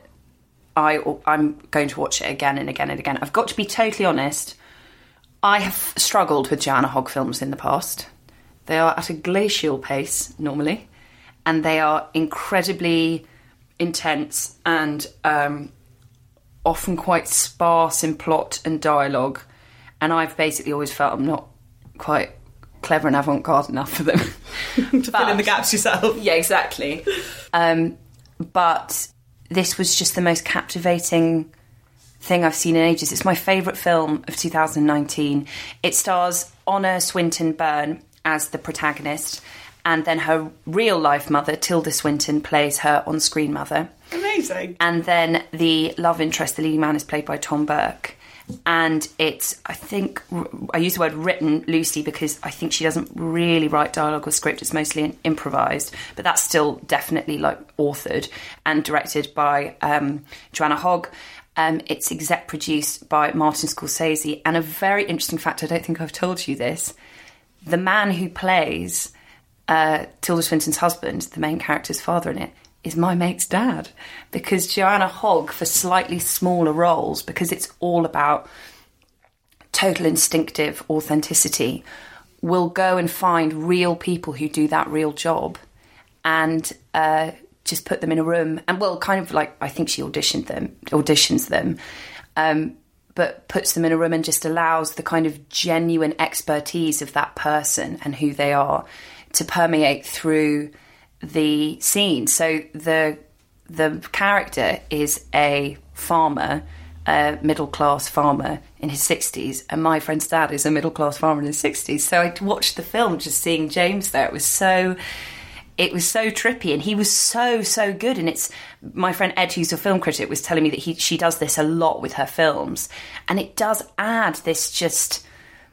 I'm going to watch it again and again and again. I've got to be totally honest. I have struggled with Joanna Hogg films in the past. They are at a glacial pace, normally, and they are incredibly intense and often quite sparse in plot and dialogue, and I've basically always felt I'm not quite clever and avant-garde enough for them. To fill in the gaps yourself. Yeah, exactly. But this was just the most captivating thing I've seen in ages. It's my favourite film of 2019. It stars Honor Swinton Byrne as the protagonist, and then her real life mother, Tilda Swinton, plays her on-screen mother. Amazing. And then the love interest, the leading man, is played by Tom Burke. And it's, I think, I use the word written loosely because I think she doesn't really write dialogue or script. It's mostly improvised, but that's still definitely authored and directed by Joanna Hogg. It's exec produced by Martin Scorsese, and a very interesting fact, I don't think I've told you this, the man who plays Tilda Swinton's husband, the main character's father in it, is my mate's dad, because Joanna Hogg, for slightly smaller roles, because it's all about total instinctive authenticity, will go and find real people who do that real job and just put them in a room and, well, kind of like, I think she auditions them, but puts them in a room and just allows the kind of genuine expertise of that person and who they are to permeate through the scene. So the character is a farmer, a middle-class farmer in his 60s, and my friend's dad is a middle-class farmer in his 60s. So I watched the film just seeing James there. It was so trippy, and he was so good. And it's, my friend Ed, who's a film critic, was telling me that she does this a lot with her films, and it does add this just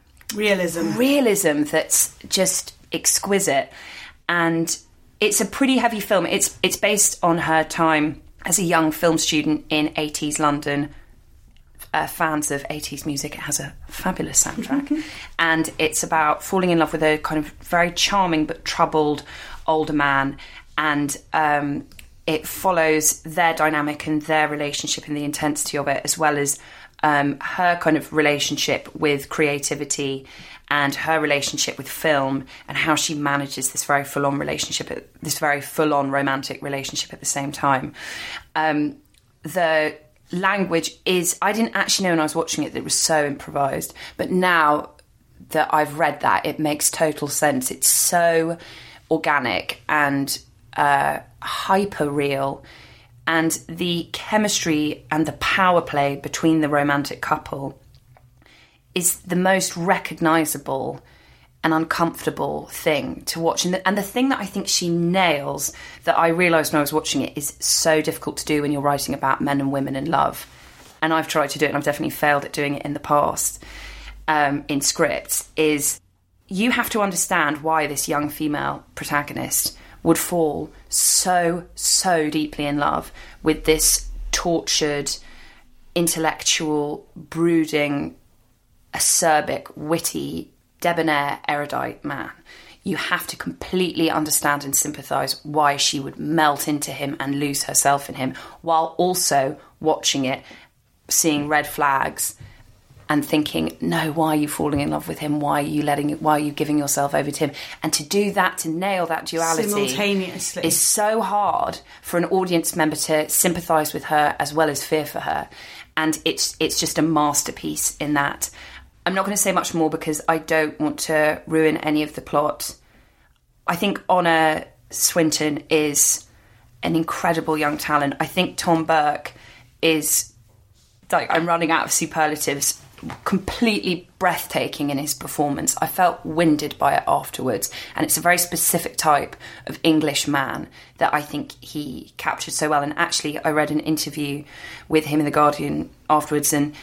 realism that's just exquisite. And it's a pretty heavy film. It's based on her time as a young film student in 80s London. Fans of 80s music, it has a fabulous soundtrack. And it's about falling in love with a kind of very charming but troubled older man, and it follows their dynamic and their relationship and the intensity of it, as well as her kind of relationship with creativity and her relationship with film and how she manages this very full-on romantic relationship at the same time. The language is... I didn't actually know when I was watching it that it was so improvised, but now that I've read that, it makes total sense. It's so organic and hyper-real, and the chemistry and the power play between the romantic couple is the most recognisable and uncomfortable thing to watch. And the thing that I think she nails, that I realised when I was watching it, is so difficult to do when you're writing about men and women and love. And I've tried to do it, and I've definitely failed at doing it in the past in scripts, is you have to understand why this young female protagonist would fall so deeply in love with this tortured, intellectual, brooding, acerbic, witty, debonair, erudite man. You have to completely understand and sympathise why she would melt into him and lose herself in him, while also watching it, seeing red flags and thinking, no, why are you falling in love with him? Why are you giving yourself over to him? And to do that, to nail that duality simultaneously, is so hard for an audience member to sympathise with her as well as fear for her. And it's just a masterpiece in that. I'm not going to say much more because I don't want to ruin any of the plot. I think Honor Swinton is an incredible young talent. I think Tom Burke is, like, I'm running out of superlatives, completely breathtaking in his performance. I felt winded by it afterwards, and it's a very specific type of English man that I think he captured so well. And actually, I read an interview with him in The Guardian afterwards, and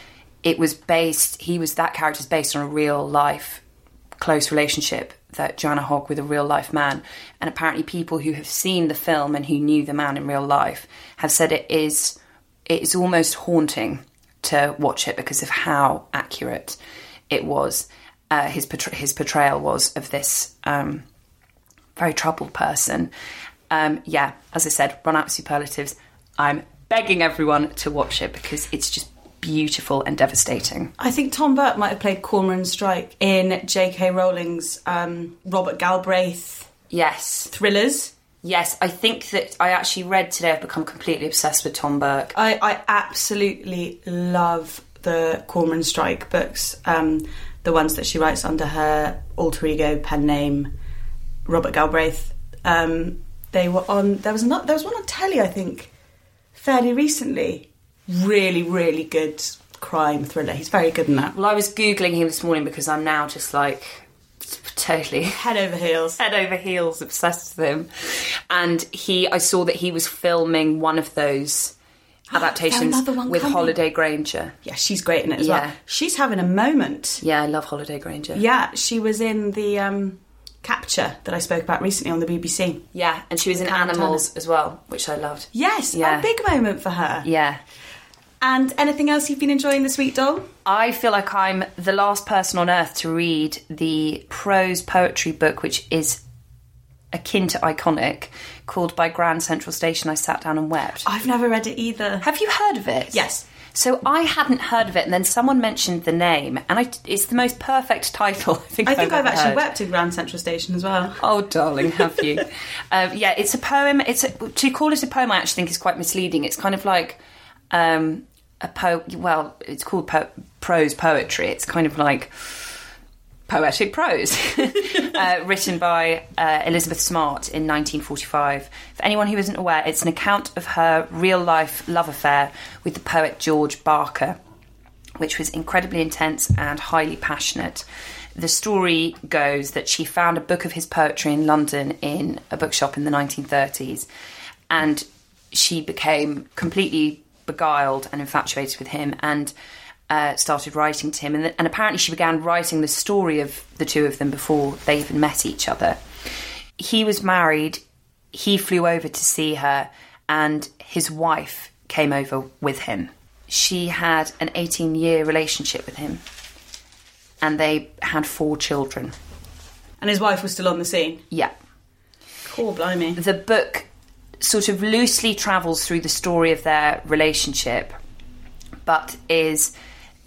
that character's based on a real life close relationship that Joanna Hogg with a real life man. And apparently people who have seen the film and who knew the man in real life have said it is almost haunting to watch it because of how accurate it was. His portrayal was of this very troubled person. As I said, run out of superlatives. I'm begging everyone to watch it because it's just beautiful and devastating. I think Tom Burke might have played Cormoran Strike in J.K. Rowling's Robert Galbraith thrillers. Yes, I think that I actually read today I've become completely obsessed with Tom Burke. I absolutely love the Cormoran Strike books, the ones that she writes under her alter ego pen name, Robert Galbraith. They were on. There was one on telly, I think, fairly recently. Really, really good crime thriller. He's very good in that. Well, I was Googling him this morning because I'm now just like totally head over heels obsessed with him. And I saw that he was filming one of those adaptations with Holliday Grainger. Yeah, she's great in it as well. She's having a moment. Yeah, I love Holliday Grainger. Yeah, she was in the Capture that I spoke about recently on the BBC. Yeah, and she was in Animals as well, which I loved. Yes, a big moment for her. Yeah. And anything else you've been enjoying this week, Dol? I feel like I'm the last person on earth to read the prose poetry book, which is akin to Iconic, called By Grand Central Station I Sat Down and Wept. I've never read it either. Have you heard of it? Yes. So I hadn't heard of it, and then someone mentioned the name, and it's the most perfect title I think I've actually wept in Grand Central Station as well. Oh, darling, have you? It's a poem. To call it a poem, I actually think is quite misleading. It's kind of like it's called prose poetry. It's kind of like poetic prose, written by Elizabeth Smart in 1945. For anyone who isn't aware, it's an account of her real-life love affair with the poet George Barker, which was incredibly intense and highly passionate. The story goes that she found a book of his poetry in London in a bookshop in the 1930s, and she became completely beguiled and infatuated with him and started writing to him. And apparently she began writing the story of the two of them before they even met each other. He was married. He flew over to see her, and his wife came over with him. She had an 18-year relationship with him, and they had 4 children. And his wife was still on the scene? Yeah. Cool, blimey. The book sort of loosely travels through the story of their relationship, but is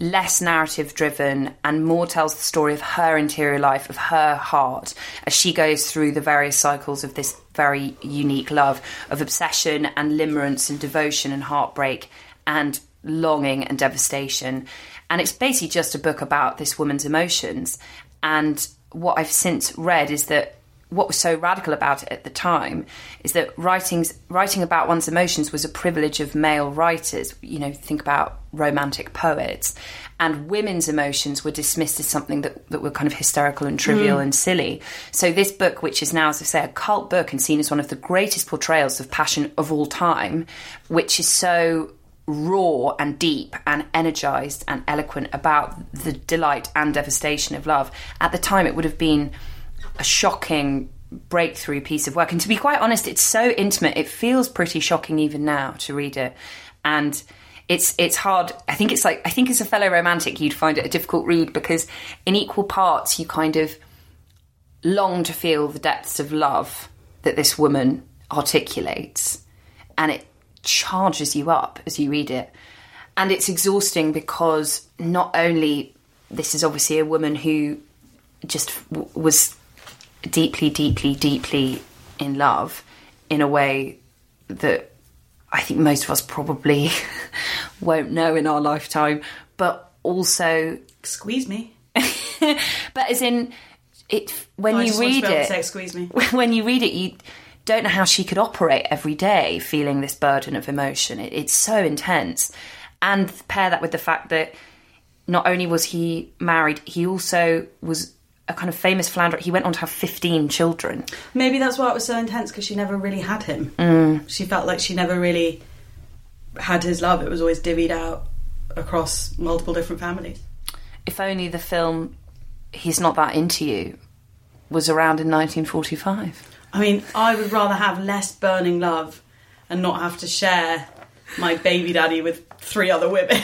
less narrative driven and more tells the story of her interior life, of her heart, as she goes through the various cycles of this very unique love, of obsession and limerence and devotion and heartbreak and longing and devastation. And it's basically just a book about this woman's emotions. And what I've since read is that what was so radical about it at the time is that writing about one's emotions was a privilege of male writers. You know, think about romantic poets. And women's emotions were dismissed as something that were kind of hysterical and trivial and silly. So this book, which is now, as I say, a cult book and seen as one of the greatest portrayals of passion of all time, which is so raw and deep and energised and eloquent about the delight and devastation of love. At the time, it would have been a shocking breakthrough piece of work. And to be quite honest, it's so intimate, it feels pretty shocking even now to read it. And it's hard. I think as a fellow romantic, you'd find it a difficult read because in equal parts you kind of long to feel the depths of love that this woman articulates, and it charges you up as you read it. And it's exhausting because not only this is obviously a woman who just was deeply, deeply, deeply in love in a way that I think most of us probably won't know in our lifetime, but also... Squeeze me. But as in, when you read it... Say, squeeze me. When you read it, you don't know how she could operate every day feeling this burden of emotion. It's so intense. And pair that with the fact that not only was he married, he also was a kind of famous philanderer. He went on to have 15 children. Maybe that's why it was so intense, because she never really had him. She felt like she never really had his love. It was always divvied out across multiple different families. If only the film He's Not That Into You was around in 1945. I mean, I would rather have less burning love and not have to share my baby daddy with 3 other women.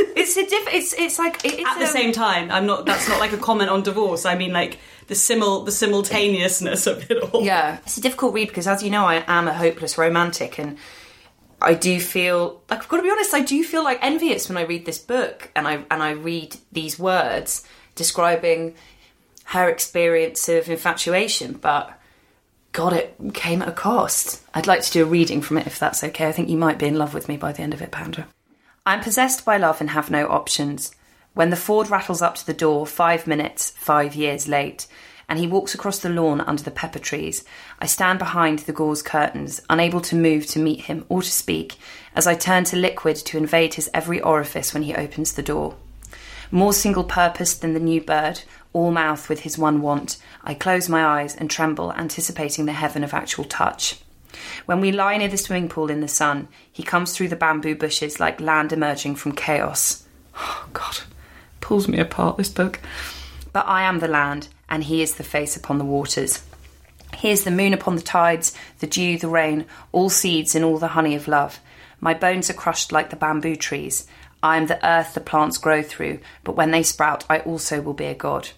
It's like at the same time. That's not like a comment on divorce. I mean, like the simultaneousness of it all. Yeah, it's a difficult read because, as you know, I am a hopeless romantic, and I do feel like, I've got to be honest, I do feel like envious when I read this book and I read these words describing her experience of infatuation, but God, it came at a cost. I'd like to do a reading from it if that's okay. I think you might be in love with me by the end of it, Panda. I'm possessed by love and have no options. When the Ford rattles up to the door 5 minutes, 5 years late, and he walks across the lawn under the pepper trees, I stand behind the gauze curtains, unable to move to meet him or to speak, as I turn to liquid to invade his every orifice when he opens the door. More single-purposed than the new bird, all mouth with his one want, I close my eyes and tremble, anticipating the heaven of actual touch. When we lie near the swimming pool in the sun, he comes through the bamboo bushes like land emerging from chaos. Oh, God, pulls me apart, this book. But I am the land, and he is the face upon the waters. He is the moon upon the tides, the dew, the rain, all seeds in all the honey of love. My bones are crushed like the bamboo trees. I am the earth the plants grow through, but when they sprout, I also will be a god.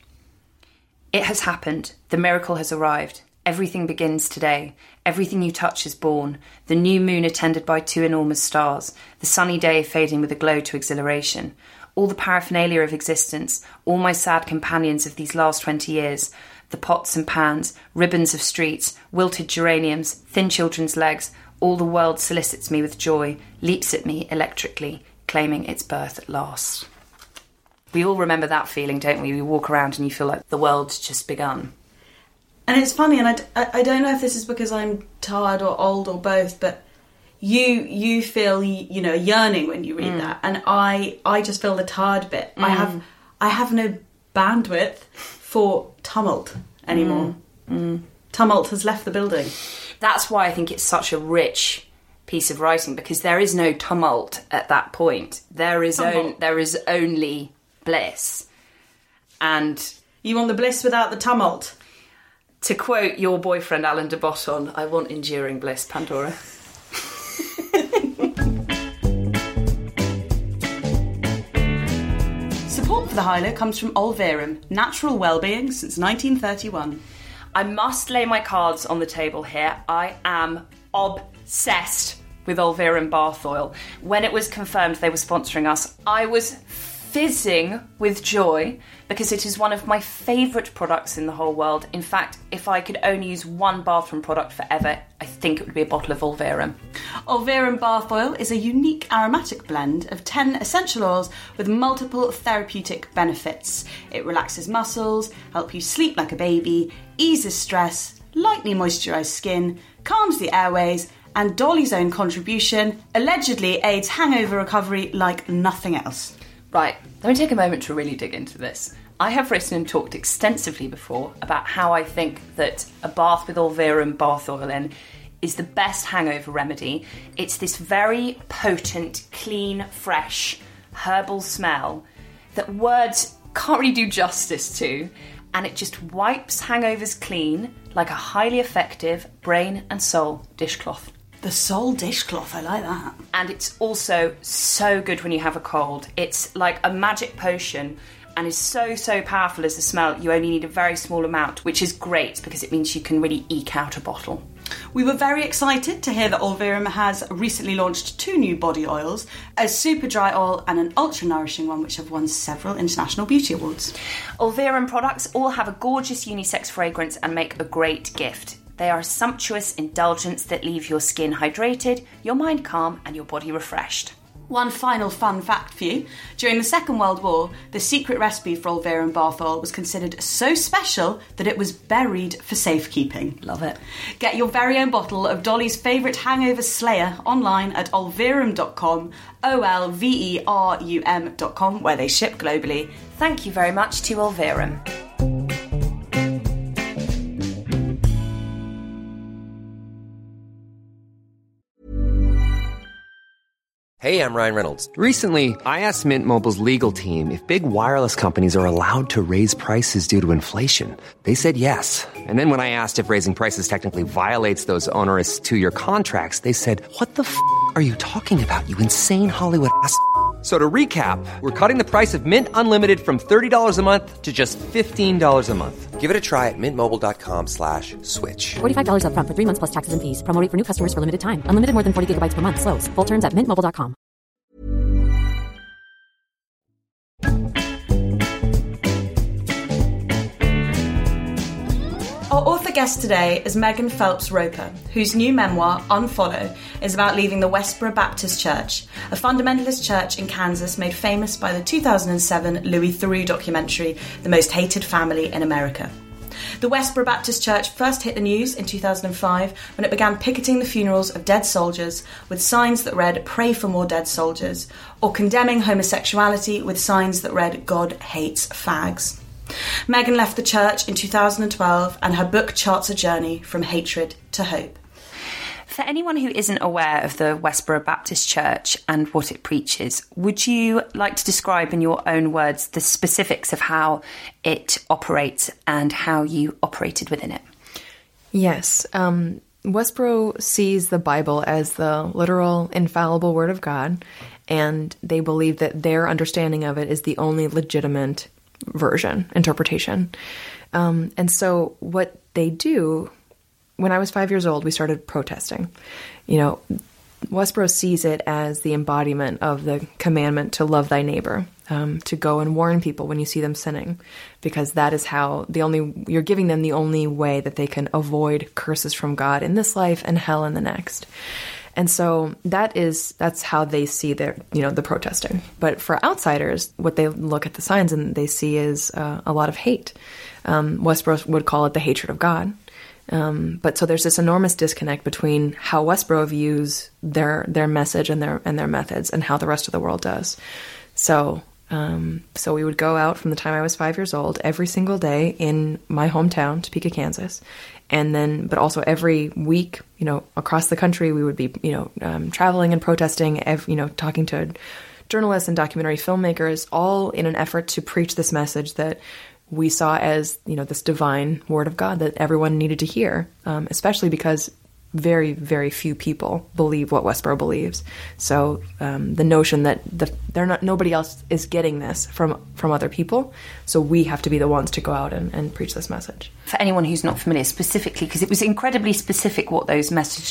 It has happened. The miracle has arrived. Everything begins today. Everything you touch is born. The new moon attended by 2 enormous stars. The sunny day fading with a glow to exhilaration. All the paraphernalia of existence. All my sad companions of these last 20 years. The pots and pans. Ribbons of streets. Wilted geraniums. Thin children's legs. All the world solicits me with joy. Leaps at me electrically, claiming its birth at last. We all remember that feeling, don't we? We walk around and you feel like the world's just begun. And it's funny, and I don't know if this is because I'm tired or old or both, but you feel, you know, yearning when you read that, and I just feel the tired bit. I have no bandwidth for tumult anymore. Tumult has left the building. That's why I think it's such a rich piece of writing, because there is no tumult at that point. There is only bliss. And you want the bliss without the tumult. To quote your boyfriend Alan de Botton, I want enduring bliss, Pandora. Support for the Hilo comes from Olverum, natural well-being since 1931. I must lay my cards on the table here. I am obsessed with Olverum bath oil. When it was confirmed they were sponsoring us, I was fizzing with joy because it is one of my favourite products in the whole world. In fact, if I could only use one bathroom product forever, I think it would be a bottle of Olverum. Olverum Bath Oil is a unique aromatic blend of 10 essential oils with multiple therapeutic benefits. It relaxes muscles, helps you sleep like a baby, eases stress, lightly moisturise skin, calms the airways, and Dolly's own contribution allegedly aids hangover recovery like nothing else. Right, let me take a moment to really dig into this. I have written and talked extensively before about how I think that a bath with Olverum bath oil in is the best hangover remedy. It's this very potent, clean, fresh, herbal smell that words can't really do justice to, and it just wipes hangovers clean like a highly effective brain and soul dishcloth. The soul dishcloth, I like that. And it's also so good when you have a cold. It's like a magic potion and is so powerful as a smell. You only need a very small amount, which is great because it means you can really eke out a bottle. We were very excited to hear that Olverum has recently launched 2 new body oils, a super dry oil and an ultra nourishing one, which have won several international beauty awards. Olverum products all have a gorgeous unisex fragrance and make a great gift. They are a sumptuous indulgence that leave your skin hydrated, your mind calm and your body refreshed. One final fun fact for you. During the Second World War, the secret recipe for Olverum bath oil was considered so special that it was buried for safekeeping. Love it. Get your very own bottle of Dolly's favourite hangover slayer online at olverum.com, olverum.com, where they ship globally. Thank you very much to Olverum. Hey, I'm Ryan Reynolds. Recently, I asked Mint Mobile's legal team if big wireless companies are allowed to raise prices due to inflation. They said yes. And then when I asked if raising prices technically violates those onerous 2-year contracts, they said, "What the f*** are you talking about, you insane Hollywood ass?" So to recap, we're cutting the price of Mint Unlimited from $30 a month to just $15 a month. Give it a try at mintmobile.com/switch. $45 up front for 3 months plus taxes and fees. Promo rate for new customers for limited time. Unlimited more than 40 gigabytes per month. Slows full terms at mintmobile.com. Our author guest today is Megan Phelps Roper, whose new memoir, Unfollow, is about leaving the Westboro Baptist Church, a fundamentalist church in Kansas made famous by the 2007 Louis Theroux documentary, The Most Hated Family in America. The Westboro Baptist Church first hit the news in 2005 when it began picketing the funerals of dead soldiers with signs that read, "Pray for more dead soldiers," or condemning homosexuality with signs that read, "God hates fags." Megan left the church in 2012 and her book charts a journey from hatred to hope. For anyone who isn't aware of the Westboro Baptist Church and what it preaches, would you like to describe in your own words the specifics of how it operates and how you operated within it? Yes. Westboro sees the Bible as the literal, infallible Word of God, and they believe that their understanding of it is the only legitimate interpretation. And so what they do, when I was 5 years old, we started protesting. Westboro sees it as the embodiment of the commandment to love thy neighbor, to go and warn people when you see them sinning, because that is how you're giving them the only way that they can avoid curses from God in this life and hell in the next. And so that's how they see the protesting. But for outsiders, what they look at the signs and they see is a lot of hate. Westboro would call it the hatred of God. But so there's this enormous disconnect between how Westboro views their message and their methods and how the rest of the world does. So we would go out from the time I was 5 years old every single day in my hometown, Topeka, Kansas. But also every week, across the country, we would be, traveling and protesting, talking to journalists and documentary filmmakers, all in an effort to preach this message that we saw as, this divine Word of God that everyone needed to hear, especially because very, very few people believe what Westboro believes. So the notion that nobody else is getting this from other people, so we have to be the ones to go out and preach this message. For anyone who's not familiar, specifically, because it was incredibly specific what those messages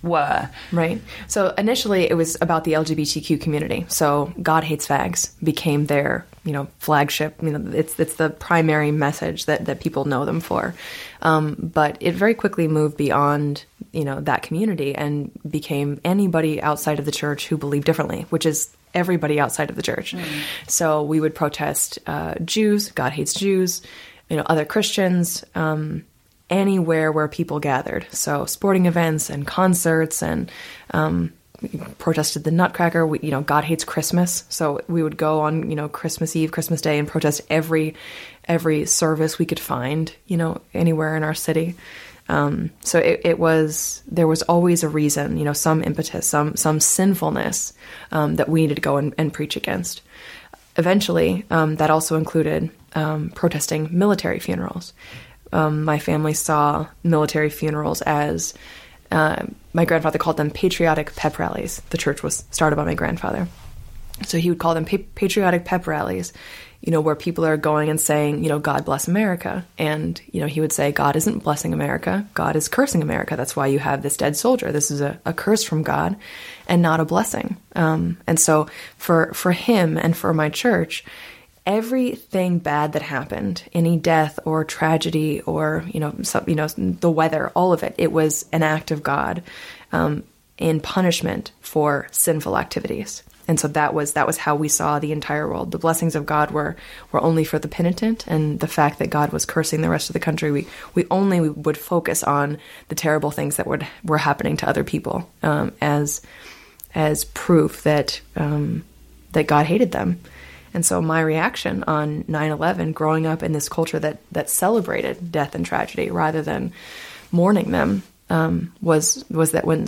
were. Right. So initially it was about the LGBTQ community. So God Hates Fags became their, flagship. It's the primary message that people know them for. But it very quickly moved beyond, that community and became anybody outside of the church who believed differently, which is everybody outside of the church. So we would protest Jews, God hates Jews, other Christians, anywhere where people gathered. So sporting events and concerts, and protested the Nutcracker. God hates Christmas. So we would go on, Christmas Eve, Christmas Day, and protest every service we could find, anywhere in our city. So there was always a reason, some impetus, some sinfulness that we needed to go and preach against. Eventually, that also included protesting military funerals. My family saw military funerals as, my grandfather called them patriotic pep rallies. The church was started by my grandfather. So he would call them patriotic pep rallies, where people are going and saying, God bless America. And, he would say, God isn't blessing America. God is cursing America. That's why you have this dead soldier. This is a curse from God and not a blessing. And so for him and for my church, everything bad that happened, any death or tragedy or, the weather, all of it, it was an act of God in punishment for sinful activities. And so that was how we saw the entire world. The blessings of God were only for the penitent, and the fact that God was cursing the rest of the country, we only would focus on the terrible things that were happening to other people as proof that God hated them. And so my reaction on 9/11, growing up in this culture that celebrated death and tragedy rather than mourning them, was that when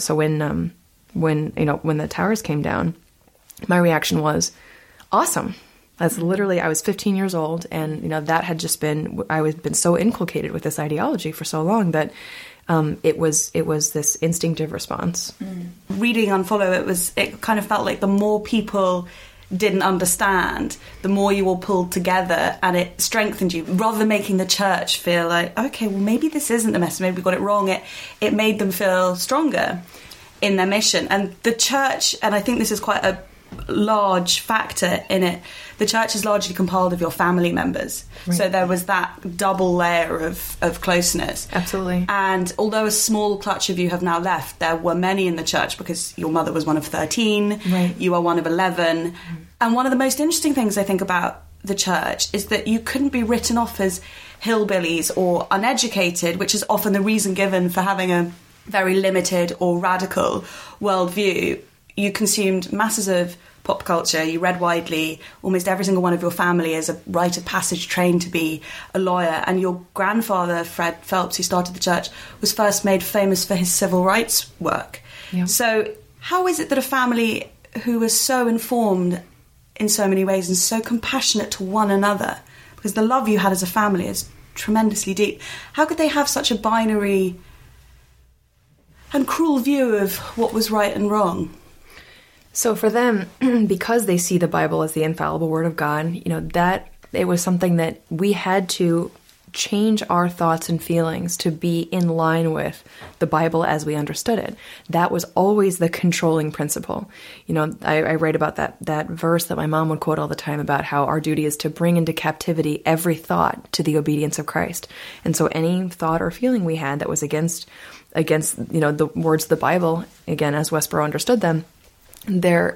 the towers came down, my reaction was awesome. That's literally, I was 15 years old, and that had just been, I had been so inculcated with this ideology for so long that it was this instinctive response. Reading Unfollow, it kind of felt like the more people didn't understand, the more you all pulled together, and it strengthened you rather than making the church feel like, okay, well, maybe this isn't the message, maybe we got it wrong. It made them feel stronger in their mission. And the church, and I think this is quite a large factor in it, the church is largely compiled of your family members. Right. So there was that double layer of closeness. Absolutely. And although a small clutch of you have now left, there were many in the church, because your mother was one of 13, right. You are one of 11. And one of the most interesting things I think about the church is that you couldn't be written off as hillbillies or uneducated, which is often the reason given for having a very limited or radical worldview. You consumed masses of pop culture, you read widely, almost every single one of your family is a rite of passage trained to be a lawyer, and your grandfather, Fred Phelps, who started the church, was first made famous for his civil rights work. Yeah. So how is it that a family who was so informed in so many ways and so compassionate to one another, because the love you had as a family is tremendously deep, how could they have such a binary and cruel view of what was right and wrong? So for them, because they see the Bible as the infallible Word of God, that it was something that we had to change our thoughts and feelings to be in line with the Bible as we understood it. That was always the controlling principle. I write about that verse that my mom would quote all the time about how our duty is to bring into captivity every thought to the obedience of Christ. And so any thought or feeling we had that was against the words of the Bible, again, as Westboro understood them, there,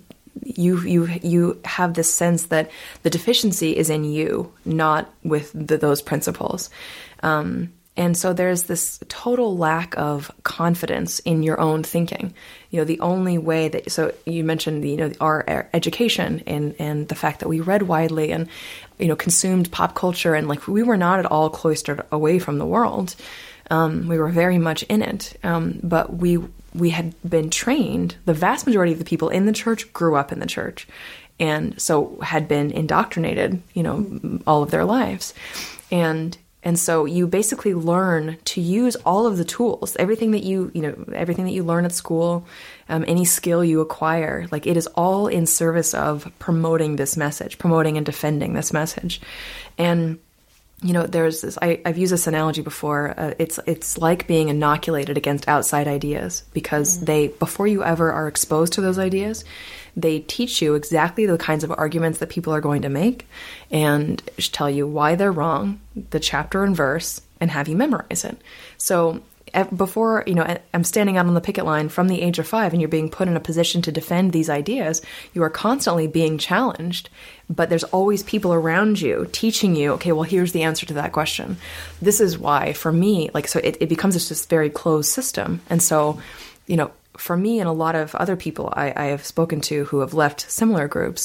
you have this sense that the deficiency is in you, not with those principles. And so there's this total lack of confidence in your own thinking. The only way that, so you mentioned, our education and the fact that we read widely and, consumed pop culture, and we were not at all cloistered away from the world. We were very much in it. But we had been trained, the vast majority of the people in the church grew up in the church, and so had been indoctrinated, all of their lives. And so you basically learn to use all of the tools, everything that you learn at school, any skill you acquire, it is all in service of promoting this message, promoting and defending this message. And there's this, I've used this analogy before. It's like being inoculated against outside ideas, because before you ever are exposed to those ideas, they teach you exactly the kinds of arguments that people are going to make and tell you why they're wrong, the chapter and verse, and have you memorize it. So before, I'm standing out on the picket line from the age of 5 and you're being put in a position to defend these ideas, you are constantly being challenged, but there's always people around you teaching you, okay, well, here's the answer to that question. This is why, for me, so it becomes this very closed system. And so, for me and a lot of other people I have spoken to who have left similar groups,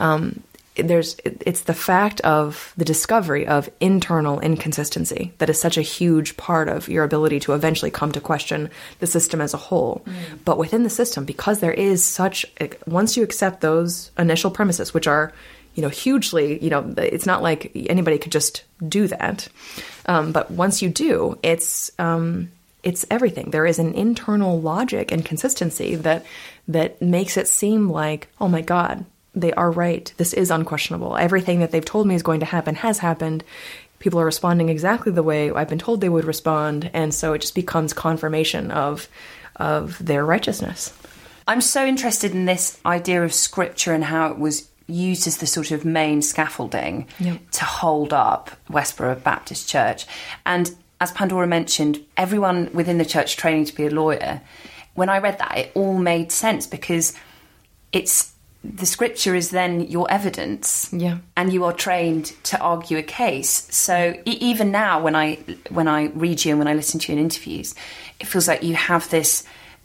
it's the fact of the discovery of internal inconsistency that is such a huge part of your ability to eventually come to question the system as a whole. But within the system, because there is once you accept those initial premises, which are, hugely, it's not like anybody could just do that. But once you do, it's everything. There is an internal logic and consistency that makes it seem like, oh my God, they are right. This is unquestionable. Everything that they've told me is going to happen has happened. People are responding exactly the way I've been told they would respond. And so it just becomes confirmation of their righteousness. I'm so interested in this idea of scripture and how it was used as the sort of main scaffolding to hold up Westboro Baptist Church. And as Pandora mentioned, everyone within the church training to be a lawyer. When I read that, it all made sense, because the scripture is then your evidence, and you are trained to argue a case. So even now, when I read you and when I listen to you in interviews, it feels like you have this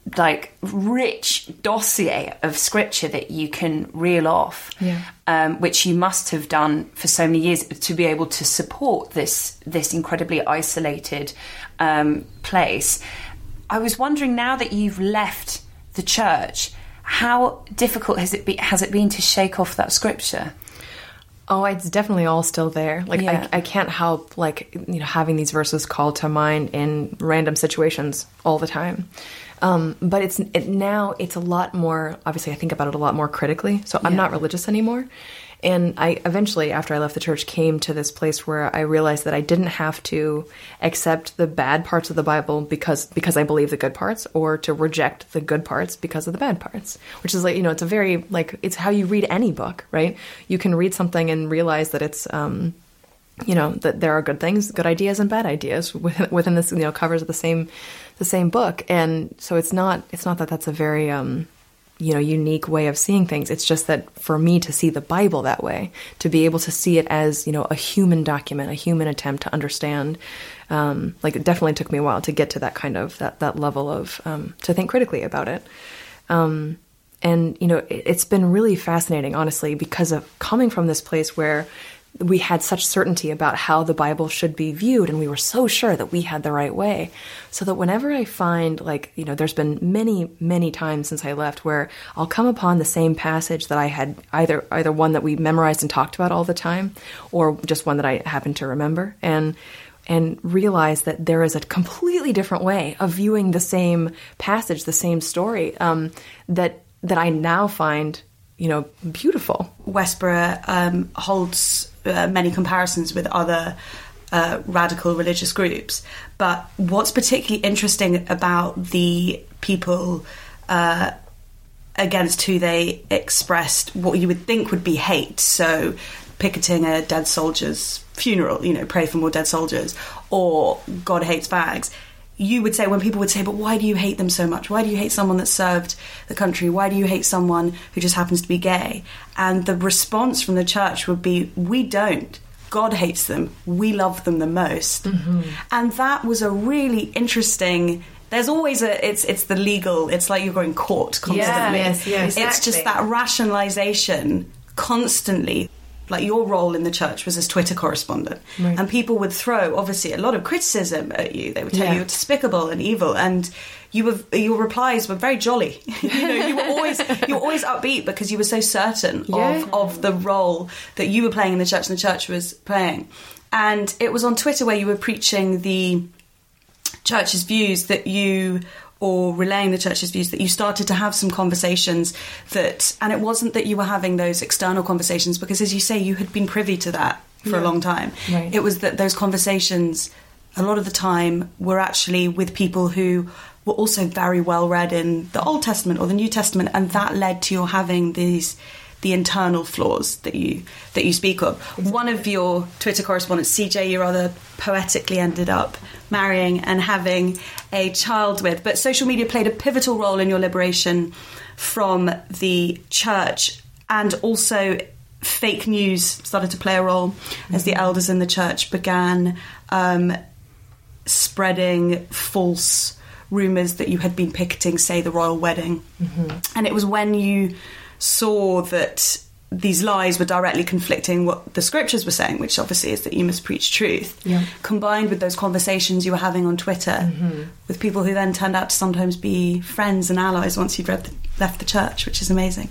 rich dossier of scripture that you can reel off, which you must have done for so many years to be able to support this incredibly isolated place. I was wondering, now that you've left the church, how difficult has it been to shake off that scripture? Oh, it's definitely all still there. I can't help having these verses call to mind in random situations all the time. But now it's a lot more, obviously I think about it a lot more critically. So I'm not religious anymore. And I eventually, after I left the church, came to this place where I realized that I didn't have to accept the bad parts of the Bible because I believe the good parts, or to reject the good parts because of the bad parts, which is it's a very, it's how you read any book, right? You can read something and realize that it's, that there are good things, good ideas and bad ideas within this, covers of the same book. And so it's not that that's a very, unique way of seeing things. It's just that for me to see the Bible that way, to be able to see it as, a human document, a human attempt to understand, it definitely took me a while to get to that kind of, that level of, to think critically about it. And, it's been really fascinating, honestly, because of coming from this place where we had such certainty about how the Bible should be viewed, and we were so sure that we had the right way. So that whenever I find, there's been many, many times since I left where I'll come upon the same passage that I had, either one that we memorized and talked about all the time, or just one that I happen to remember, and realize that there is a completely different way of viewing the same passage, the same story, that I now find, beautiful. Westboro holds many comparisons with other radical religious groups, but what's particularly interesting about the people against who they expressed what you would think would be hate, so picketing a dead soldier's funeral, pray for more dead soldiers, or God hates fags, you would say, when people would say, but why do you hate them so much? Why do you hate someone that served the country? Why do you hate someone who just happens to be gay? And the response from the church would be, we don't. God hates them. We love them the most. Mm-hmm. And that was a really interesting... There's always it's the legal... It's like you're going court constantly. Yes, exactly. It's just that rationalization constantly. Like, your role in the church was as Twitter correspondent. Right. And people would throw, obviously, a lot of criticism at you. They would tell you you're despicable and evil. And your replies were very jolly. You were always upbeat because you were so certain of the role that you were playing in the church and the church was playing. And it was on Twitter where you were preaching the church's views or relaying the church's views, that you started to have some conversations and it wasn't that you were having those external conversations, because, as you say, you had been privy to that for a long time. Right. It was that those conversations, a lot of the time, were actually with people who were also very well read in the Old Testament or the New Testament, and that led to your having the internal flaws that you speak of. One of your Twitter correspondents, CJ, you rather poetically ended up marrying and having a child with. But social media played a pivotal role in your liberation from the church, and also fake news started to play a role as the elders in the church began spreading false rumours that you had been picketing, say, the royal wedding. And it was when you saw that these lies were directly conflicting what the scriptures were saying, which obviously is that you must preach truth, combined with those conversations you were having on Twitter with people who then turned out to sometimes be friends and allies once you'd left the church, which is amazing.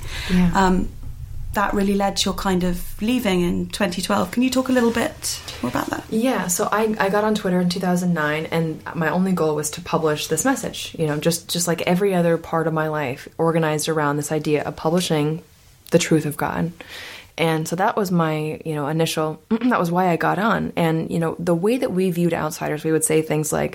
That really led to your kind of leaving in 2012. Can you talk a little bit more about that? Yeah, so I got on Twitter in 2009, and my only goal was to publish this message. You know, just like every other part of my life, organized around this idea of publishing the truth of God. And so that was my, initial, that was why I got on. And, the way that we viewed outsiders, we would say things like,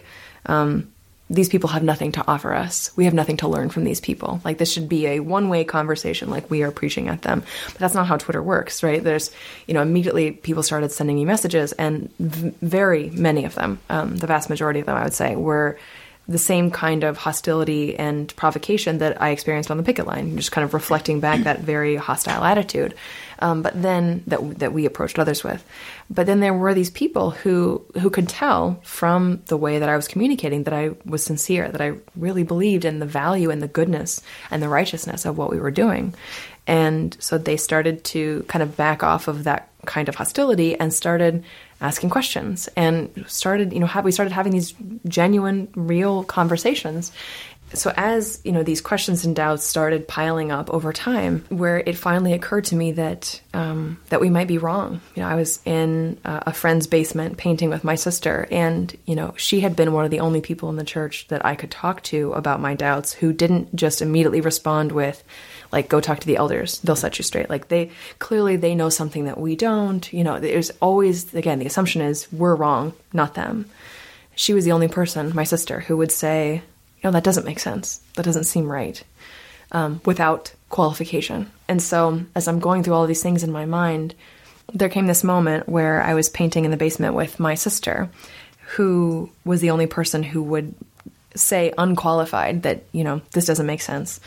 these people have nothing to offer us. We have nothing to learn from these people. Like, this should be a one-way conversation, like we are preaching at them. But that's not how Twitter works, right? There's, immediately people started sending me messages, and very many of them, the vast majority of them, I would say, were the same kind of hostility and provocation that I experienced on the picket line, just kind of reflecting back that very hostile attitude. But then that we approached others with. But then there were these people who could tell from the way that I was communicating that I was sincere, that I really believed in the value and the goodness and the righteousness of what we were doing. And so they started to kind of back off of that kind of hostility and started asking questions, and we started having these genuine, real conversations. So as, these questions and doubts started piling up over time, where it finally occurred to me that we might be wrong. I was in a friend's basement painting with my sister, and, she had been one of the only people in the church that I could talk to about my doubts, who didn't just immediately respond with, like, go talk to the elders, they'll set you straight. Like, they know something that we don't. There's always, again, the assumption is we're wrong, not them. She was the only person, my sister, who would say, that doesn't make sense. That doesn't seem right, without qualification. And so as I'm going through all of these things in my mind, there came this moment where I was painting in the basement with my sister, who was the only person who would say unqualified that, this doesn't make sense.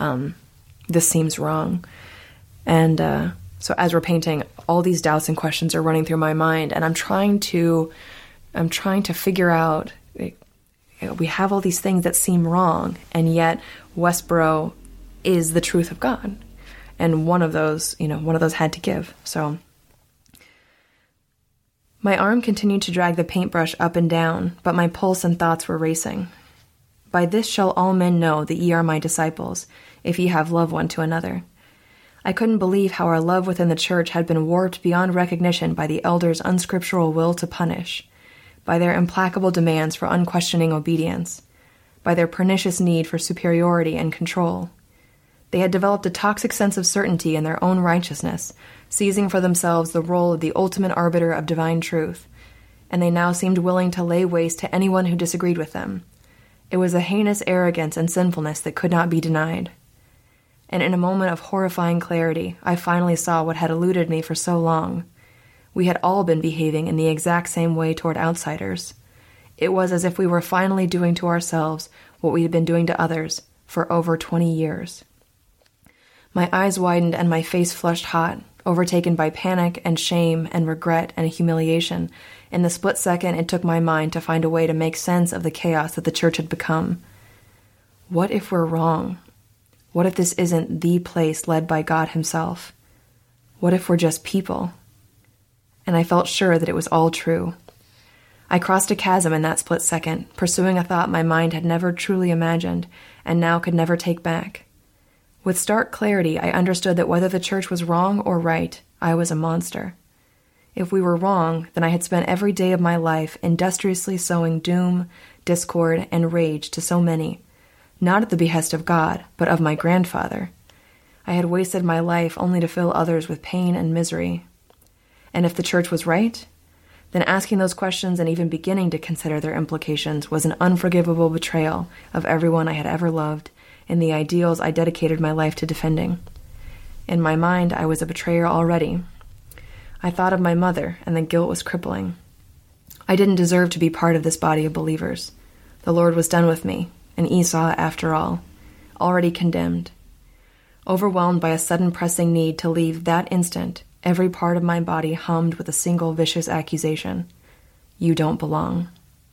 This seems wrong. And so as we're painting, all these doubts and questions are running through my mind, and I'm trying to figure out, we have all these things that seem wrong, and yet Westboro is the truth of God. And one of those had to give. So my arm continued to drag the paintbrush up and down, but my pulse and thoughts were racing. By this shall all men know that ye are my disciples, if ye have love one to another. I couldn't believe how our love within the church had been warped beyond recognition by the elders' unscriptural will to punish, by their implacable demands for unquestioning obedience, by their pernicious need for superiority and control. They had developed a toxic sense of certainty in their own righteousness, seizing for themselves the role of the ultimate arbiter of divine truth, and they now seemed willing to lay waste to anyone who disagreed with them. It was a heinous arrogance and sinfulness that could not be denied. And in a moment of horrifying clarity, I finally saw what had eluded me for so long. We had all been behaving in the exact same way toward outsiders. It was as if we were finally doing to ourselves what we had been doing to others for over 20 years. My eyes widened and my face flushed hot, overtaken by panic and shame and regret and humiliation. In the split second, it took my mind to find a way to make sense of the chaos that the church had become. What if we're wrong? What if this isn't the place led by God himself? What if we're just people? And I felt sure that it was all true. I crossed a chasm in that split second, pursuing a thought my mind had never truly imagined, and now could never take back. With stark clarity, I understood that whether the church was wrong or right, I was a monster. If we were wrong, then I had spent every day of my life industriously sowing doom, discord, and rage to so many, not at the behest of God, but of my grandfather. I had wasted my life only to fill others with pain and misery. And if the church was right, then asking those questions and even beginning to consider their implications was an unforgivable betrayal of everyone I had ever loved and the ideals I dedicated my life to defending. In my mind, I was a betrayer already. I thought of my mother, and the guilt was crippling. I didn't deserve to be part of this body of believers. The Lord was done with me, an Esau after all, already condemned. Overwhelmed by a sudden pressing need to leave that instant, every part of my body hummed with a single vicious accusation. You don't belong.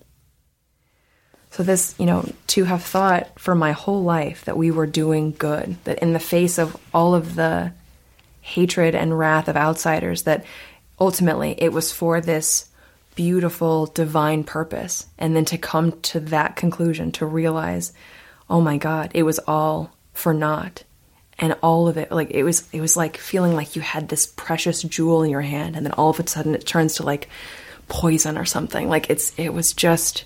So this, to have thought for my whole life that we were doing good, that in the face of all of the hatred and wrath of outsiders, that ultimately it was for this beautiful divine purpose, and then to come to that conclusion, to realize, oh my God, it was all for naught. And all of it, like it was like feeling like you had this precious jewel in your hand, and then all of a sudden it turns to like poison or something. Like it was just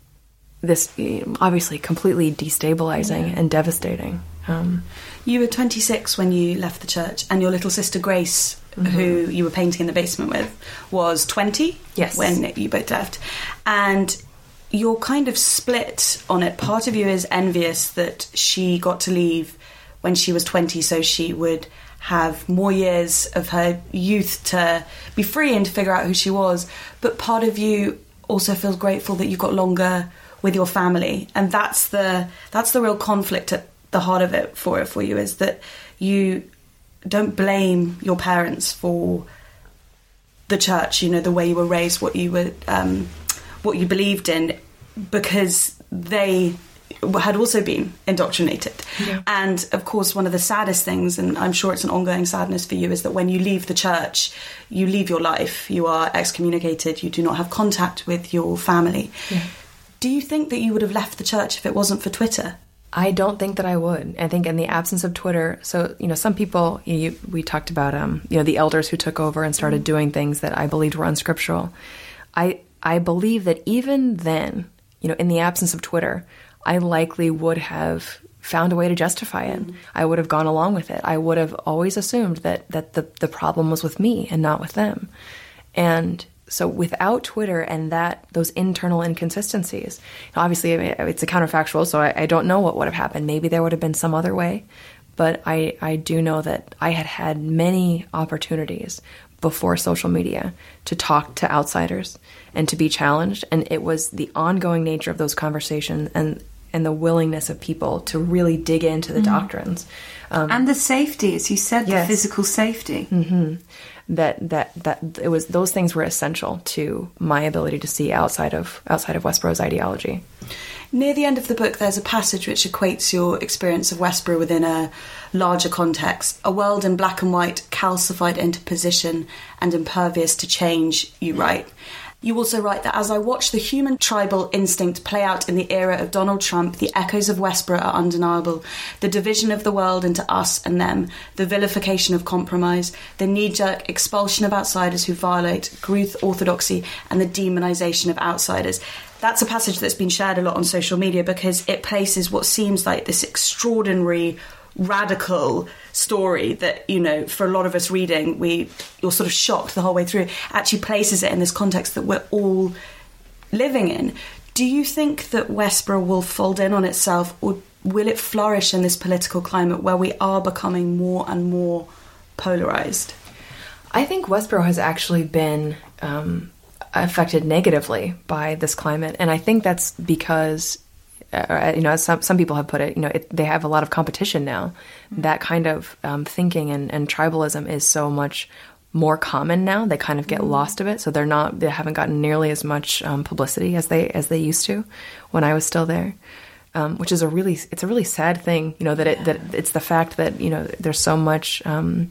this obviously completely destabilizing and devastating. You were 26 when you left the church, and your little sister Grace, who you were painting in the basement with, was 20 when you both left. And you're kind of split on it. Part of you is envious that she got to leave when she was 20, so she would have more years of her youth to be free and to figure out who she was. But part of you also feels grateful that you got longer with your family, and that's the real conflict at the heart of it for you, is that you don't blame your parents for the church, the way you were raised, what you believed in, because they had also been indoctrinated. Yeah. And of course, one of the saddest things, and I'm sure it's an ongoing sadness for you, is that when you leave the church, you leave your life, you are excommunicated, you do not have contact with your family. Yeah. Do you think that you would have left the church if it wasn't for Twitter? I don't think that I would. I think in the absence of Twitter, so, some people, we talked about, the elders who took over and started doing things that I believed were unscriptural. I believe that even then, in the absence of Twitter, I likely would have found a way to justify it. I would have gone along with it. I would have always assumed that the problem was with me and not with them. And so without Twitter and those internal inconsistencies, obviously it's a counterfactual, so I don't know what would have happened. Maybe there would have been some other way, but I do know that I had many opportunities before social media to talk to outsiders and to be challenged, and it was the ongoing nature of those conversations and the willingness of people to really dig into the doctrines. And the safety, as you said, the physical safety. Mm-hmm. That it was, those things were essential to my ability to see outside of Westboro's ideology. Near the end of the book, there's a passage which equates your experience of Westboro within a larger context. A world in black and white, calcified into position and impervious to change, you write. You also write that as I watch the human tribal instinct play out in the era of Donald Trump, the echoes of Westboro are undeniable. The division of the world into us and them, the vilification of compromise, the knee-jerk expulsion of outsiders who violate Greek orthodoxy, and the demonisation of outsiders. That's a passage that's been shared a lot on social media because it places what seems like this extraordinary radical story that, for a lot of us reading, you're sort of shocked the whole way through, actually places it in this context that we're all living in. Do you think that Westboro will fold in on itself, or will it flourish in this political climate where we are becoming more and more polarised? I think Westboro has actually been affected negatively by this climate, and I think that's because as some people have put it, they have a lot of competition now. That kind of thinking and tribalism is so much more common now. They kind of get lost of it, so they haven't gotten nearly as much publicity as they used to when I was still there. Which is a really sad thing, that it's the fact that there's so much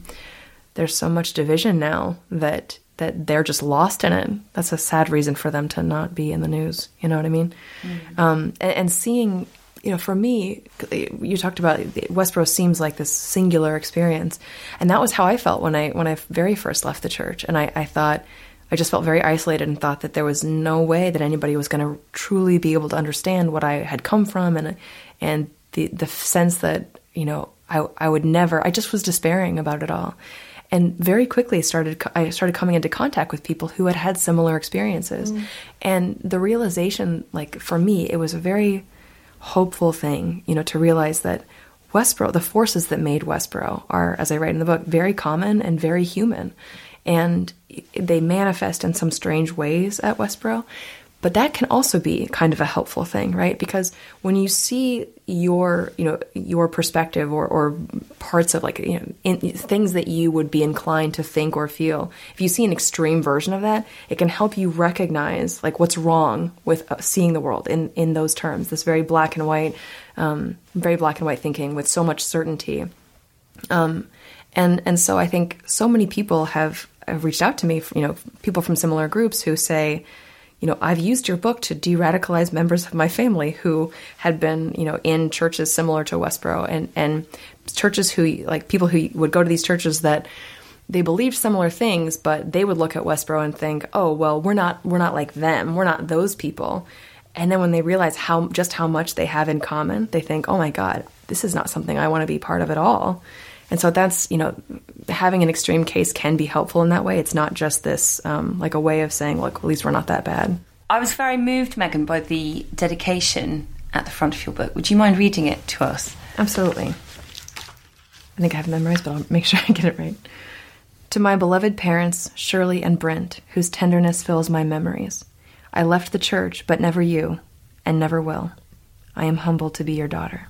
division now that they're just lost in it. That's a sad reason for them to not be in the news. You know what I mean? Mm-hmm. And seeing, for me, you talked about Westboro seems like this singular experience. And that was how I felt when I very first left the church. And I thought, I just felt very isolated and thought that there was no way that anybody was going to truly be able to understand what I had come from. And the sense that, I would never, I just was despairing about it all. And very quickly I started coming into contact with people who had had similar experiences. And the realization, like for me, it was a very hopeful thing, to realize that Westboro, the forces that made Westboro are, as I write in the book, very common and very human. And they manifest in some strange ways at Westboro. But that can also be kind of a helpful thing, right? Because when you see your perspective or parts of things that you would be inclined to think or feel, if you see an extreme version of that, it can help you recognize like what's wrong with seeing the world in those terms. This very black and white thinking with so much certainty. And so I think so many people have reached out to me, people from similar groups who say, I've used your book to de-radicalize members of my family who had been, in churches similar to Westboro and churches people who would go to these churches that they believed similar things, but they would look at Westboro and think, oh, well, we're not like them. We're not those people. And then when they realize how much they have in common, they think, oh my God, this is not something I want to be part of at all. And so that's, having an extreme case can be helpful in that way. It's not just this, like a way of saying, look, at least we're not that bad. I was very moved, Megan, by the dedication at the front of your book. Would you mind reading it to us? Absolutely. I think I have it memorized, but I'll make sure I get it right. To my beloved parents, Shirley and Brent, whose tenderness fills my memories. I left the church, but never you, and never will. I am humbled to be your daughter.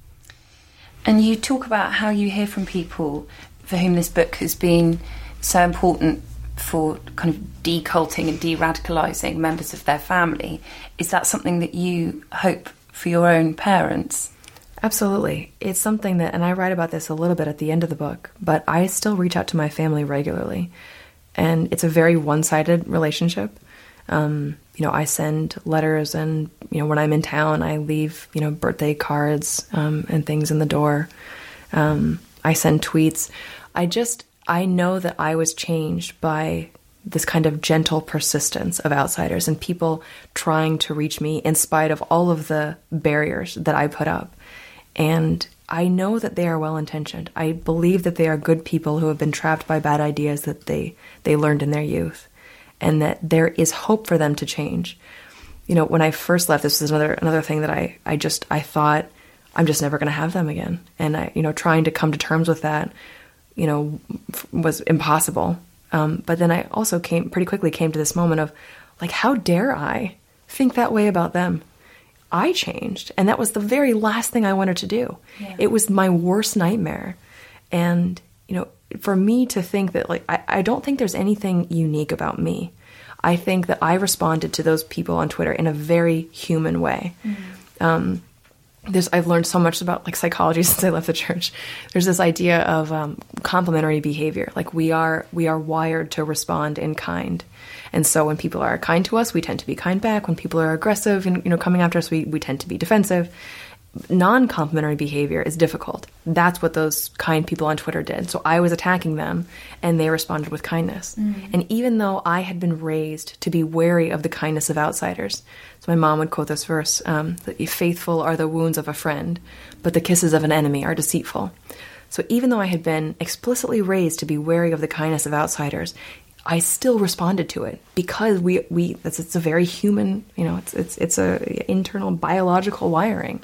And you talk about how you hear from people for whom this book has been so important for kind of deculting and de-radicalising members of their family. Is that something that you hope for your own parents? Absolutely. It's something that, and I write about this a little bit at the end of the book, but I still reach out to my family regularly. And it's a very one-sided relationship. I send letters and, when I'm in town, I leave, birthday cards and things in the door. I send tweets. I know that I was changed by this kind of gentle persistence of outsiders and people trying to reach me in spite of all of the barriers that I put up. And I know that they are well-intentioned. I believe that they are good people who have been trapped by bad ideas that they learned in their youth, and that there is hope for them to change. When I first left, this was another thing that I thought I'm just never going to have them again. And trying to come to terms with that, was impossible. But then I also pretty quickly came to this moment of like, how dare I think that way about them? I changed. And that was the very last thing I wanted to do. Yeah. It was my worst nightmare. And, for me to think that, like, I don't think there's anything unique about me. I think that I responded to those people on Twitter in a very human way. Mm-hmm. I've learned so much about psychology since I left the church. There's this idea of complementary behavior. Like we are wired to respond in kind. And so when people are kind to us, we tend to be kind back. When people are aggressive and coming after us, we tend to be defensive. Non-complementary behavior is difficult. That's what those kind people on Twitter did. So I was attacking them, and they responded with kindness. Mm. And even though I had been raised to be wary of the kindness of outsiders, so my mom would quote this verse, that faithful are the wounds of a friend, but the kisses of an enemy are deceitful. So even though I had been explicitly raised to be wary of the kindness of outsiders, I still responded to it because it's a very human, it's a internal biological wiring.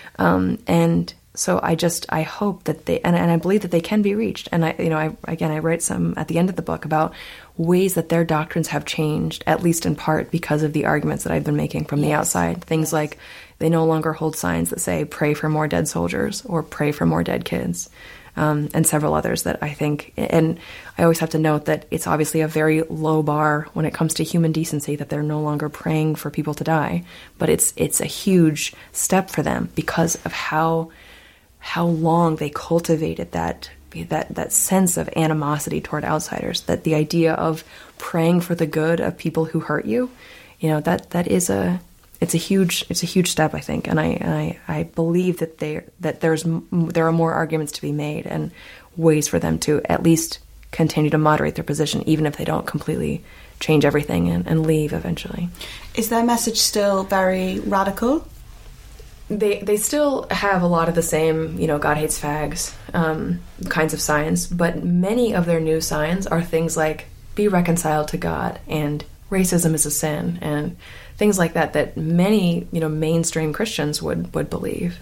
And so I hope that and I believe that they can be reached. And I write some at the end of the book about ways that their doctrines have changed, at least in part because of the arguments that I've been making from the outside. Things like they no longer hold signs that say, pray for more dead soldiers or pray for more dead kids. And several others that I think, and I always have to note that it's obviously a very low bar when it comes to human decency that they're no longer praying for people to die, but it's a huge step for them because of how long they cultivated that sense of animosity toward outsiders, that the idea of praying for the good of people who hurt you, it's a huge step, I think, and I believe that there are more arguments to be made and ways for them to at least continue to moderate their position, even if they don't completely change everything and leave eventually. Is their message still very radical? They still have a lot of the same, God hates fags kinds of signs, but many of their new signs are things like be reconciled to God and racism is a sin and things like that many, mainstream Christians would believe.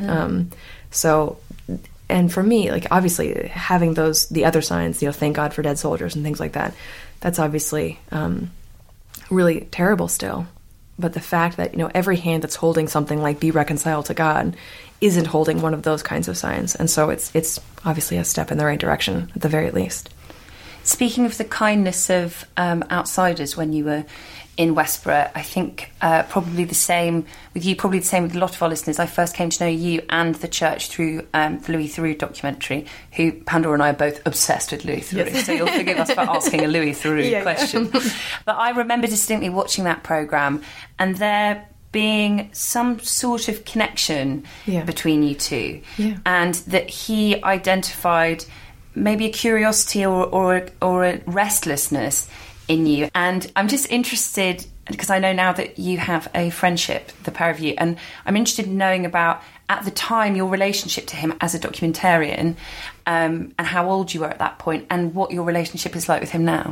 And for me, like, obviously having the other signs, thank God for dead soldiers and things like that, that's obviously really terrible still. But the fact that, every hand that's holding something like be reconciled to God isn't holding one of those kinds of signs. And so it's obviously a step in the right direction, at the very least. Speaking of the kindness of outsiders when you were in Westborough, I think probably the same with you, probably the same with a lot of our listeners. I first came to know you and the church through the Louis Theroux documentary, who Pandora and I are both obsessed with Louis Theroux, yes. So you'll forgive us for asking a Louis Theroux question. But I remember distinctly watching that programme and there being some sort of connection between you two, and that he identified maybe a curiosity or a restlessness in you. And I'm just interested, because I know now that you have a friendship, the pair of you, and I'm interested in knowing about, at the time, your relationship to him as a documentarian, and how old you were at that point, and what your relationship is like with him now.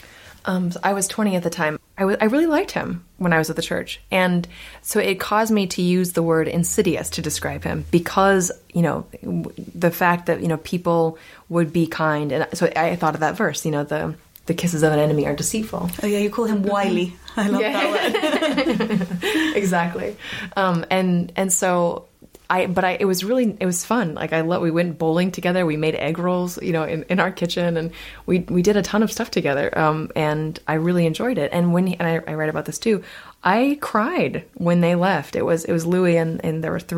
I was 20 at the time. I really liked him when I was at the church. And so it caused me to use the word insidious to describe him because, the fact that, people would be kind. And so I thought of that verse, the kisses of an enemy are deceitful. Oh yeah, you call him wily. I love that word. Exactly. And so it was fun. Like we went bowling together. We made egg rolls, in our kitchen, and we did a ton of stuff together. And I really enjoyed it. And I write about this too. I cried when they left. It was Louis and there were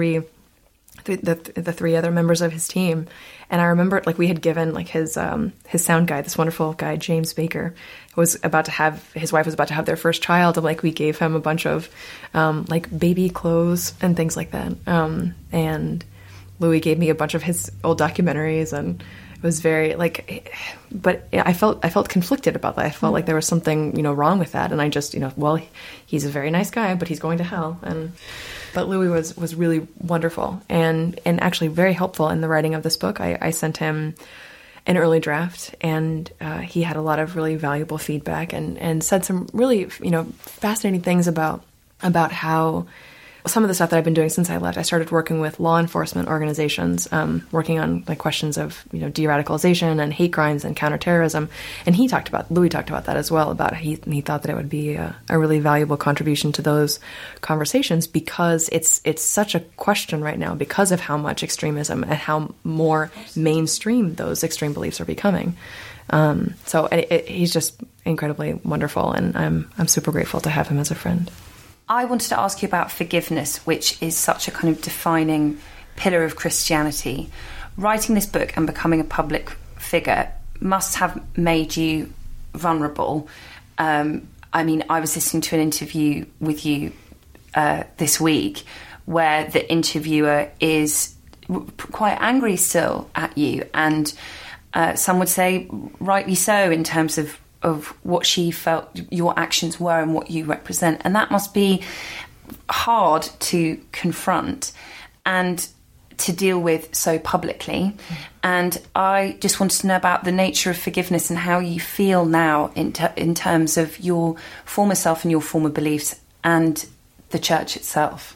the three other members of his team. And I remember, we had given, his sound guy, this wonderful guy, James Baker, his wife was about to have their first child, and, we gave him a bunch of, baby clothes and things like that. And Louis gave me a bunch of his old documentaries, and it was very, but I felt conflicted about that. I felt like there was something, wrong with that. And I just, he's a very nice guy, but he's going to hell. But Louis was really wonderful and actually very helpful in the writing of this book. I sent him an early draft, and he had a lot of really valuable feedback and said some really, fascinating things about how some of the stuff that I've been doing since I left. I started working with law enforcement organizations, working on questions of de-radicalization and hate crimes and counterterrorism. And Louis talked about that as well. About he thought that it would be a really valuable contribution to those conversations because it's such a question right now because of how much extremism and how more mainstream those extreme beliefs are becoming. So he's just incredibly wonderful, and I'm super grateful to have him as a friend. I wanted to ask you about forgiveness, which is such a kind of defining pillar of Christianity. Writing this book and becoming a public figure must have made you vulnerable. I was listening to an interview with you this week where the interviewer is quite angry still at you, and some would say rightly so in terms of what she felt your actions were and what you represent. And that must be hard to confront and to deal with so publicly. And I just wanted to know about the nature of forgiveness and how you feel now in terms of your former self and your former beliefs and the church itself.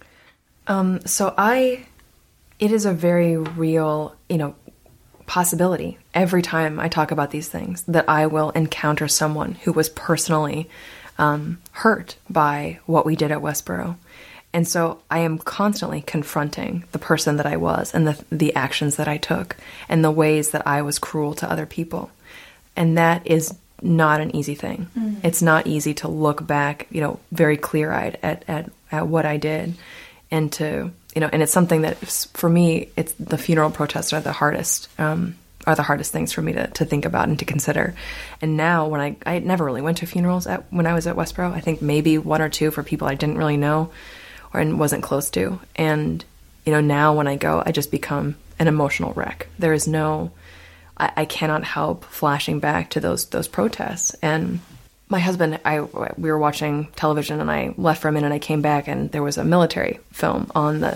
It is a very real, possibility every time I talk about these things that I will encounter someone who was personally hurt by what we did at Westborough. And so I am constantly confronting the person that I was and the actions that I took and the ways that I was cruel to other people. And that is not an easy thing. It's not easy to look back, very clear-eyed at what I did and to, and it's something that for me, it's the funeral protests are the hardest things for me to think about and to consider. And now when I never really went to funerals when I was at Westborough, I think maybe one or two for people I didn't really know and wasn't close to. And, now when I go, I just become an emotional wreck. There is I cannot help flashing back to those protests. And my husband, we were watching television and I left for a minute and I came back and there was a military film on the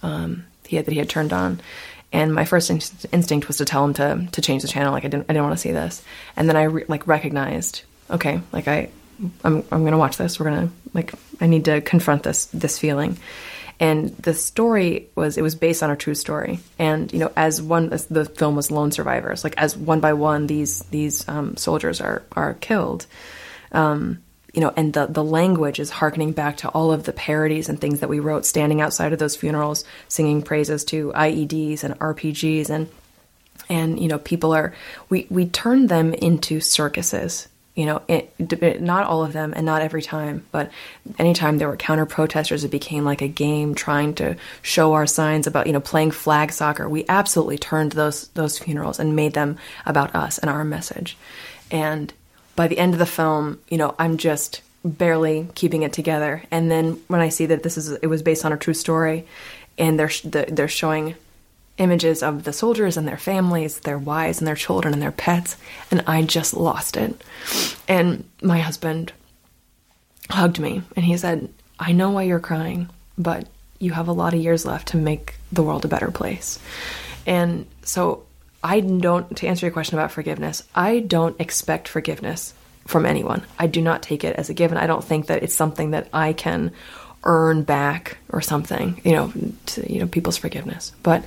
he had turned on. And my first instinct was to tell him to change the channel. Like I didn't want to see this. And then I recognized, okay, like I'm going to watch this. I need to confront this feeling. And the story was based on a true story. And, as the film was Lone Survivors, like as one by one, these soldiers are killed, and the language is hearkening back to all of the parodies and things that we wrote standing outside of those funerals, singing praises to IEDs and RPGs. And people we turned them into circuses. Not all of them and not every time, but anytime there were counter protesters, it became like a game trying to show our signs about, playing flag soccer. We absolutely turned those funerals and made them about us and our message. And by the end of the film, I'm just barely keeping it together. And then when I see that it was based on a true story, and they're showing images of the soldiers and their families, their wives and their children and their pets, and I just lost it. And my husband hugged me and he said, I know why you're crying, but you have a lot of years left to make the world a better place. And so to answer your question about forgiveness, I don't expect forgiveness from anyone. I do not take it as a given. I don't think that it's something that I can earn back or something, people's forgiveness. But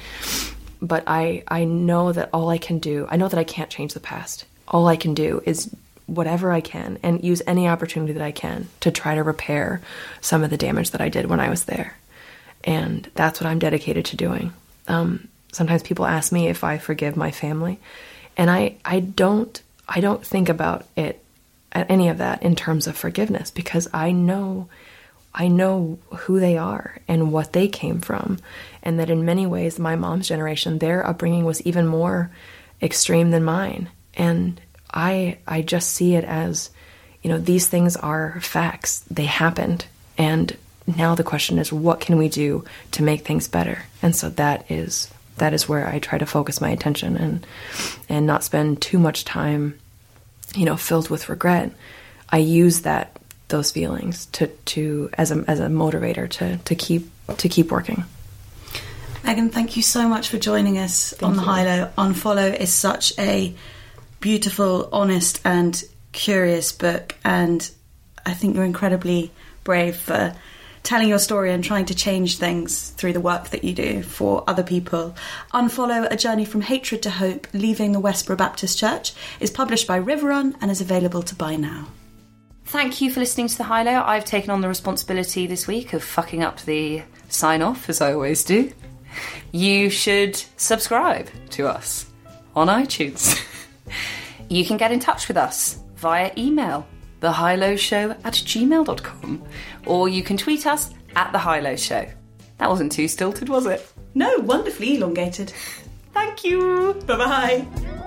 I know that all I can do, I know that I can't change the past. All I can do is whatever I can and use any opportunity that I can to try to repair some of the damage that I did when I was there. And that's what I'm dedicated to doing. Sometimes people ask me if I forgive my family, and I don't think about it, any of that in terms of forgiveness, because I know who they are and what they came from, and that in many ways, my mom's generation, their upbringing was even more extreme than mine. And I just see it as, these things are facts. They happened. And now the question is, what can we do to make things better? And so that is where I try to focus my attention and not spend too much time, filled with regret. I use those feelings to as a motivator to keep working. Megan, thank you so much for joining us on the High Low. Unfollow is such a beautiful, honest and curious book, and I think you're incredibly brave for telling your story and trying to change things through the work that you do for other people. Unfollow, A Journey from Hatred to Hope, Leaving the Westboro Baptist Church, is published by Riverrun and is available to buy now. Thank you for listening to The High Low. I've taken on the responsibility this week of fucking up the sign-off, as I always do. You should subscribe to us on iTunes. You can get in touch with us via email, thehighlowshow@gmail.com, or you can tweet us at The High Low Show. That wasn't too stilted, was it? No, wonderfully elongated. Thank you. Bye-bye.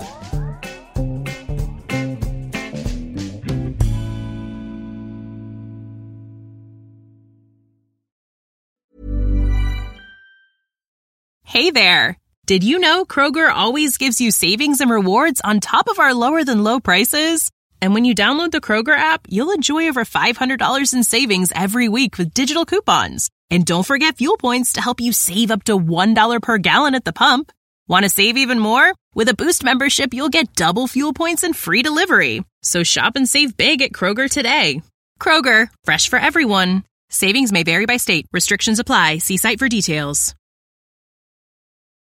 Hey there! Did you know Kroger always gives you savings and rewards on top of our lower-than-low prices? And when you download the Kroger app, you'll enjoy over $500 in savings every week with digital coupons. And don't forget fuel points to help you save up to $1 per gallon at the pump. Want to save even more? With a Boost membership, you'll get double fuel points and free delivery. So shop and save big at Kroger today. Kroger, fresh for everyone. Savings may vary by state. Restrictions apply. See site for details.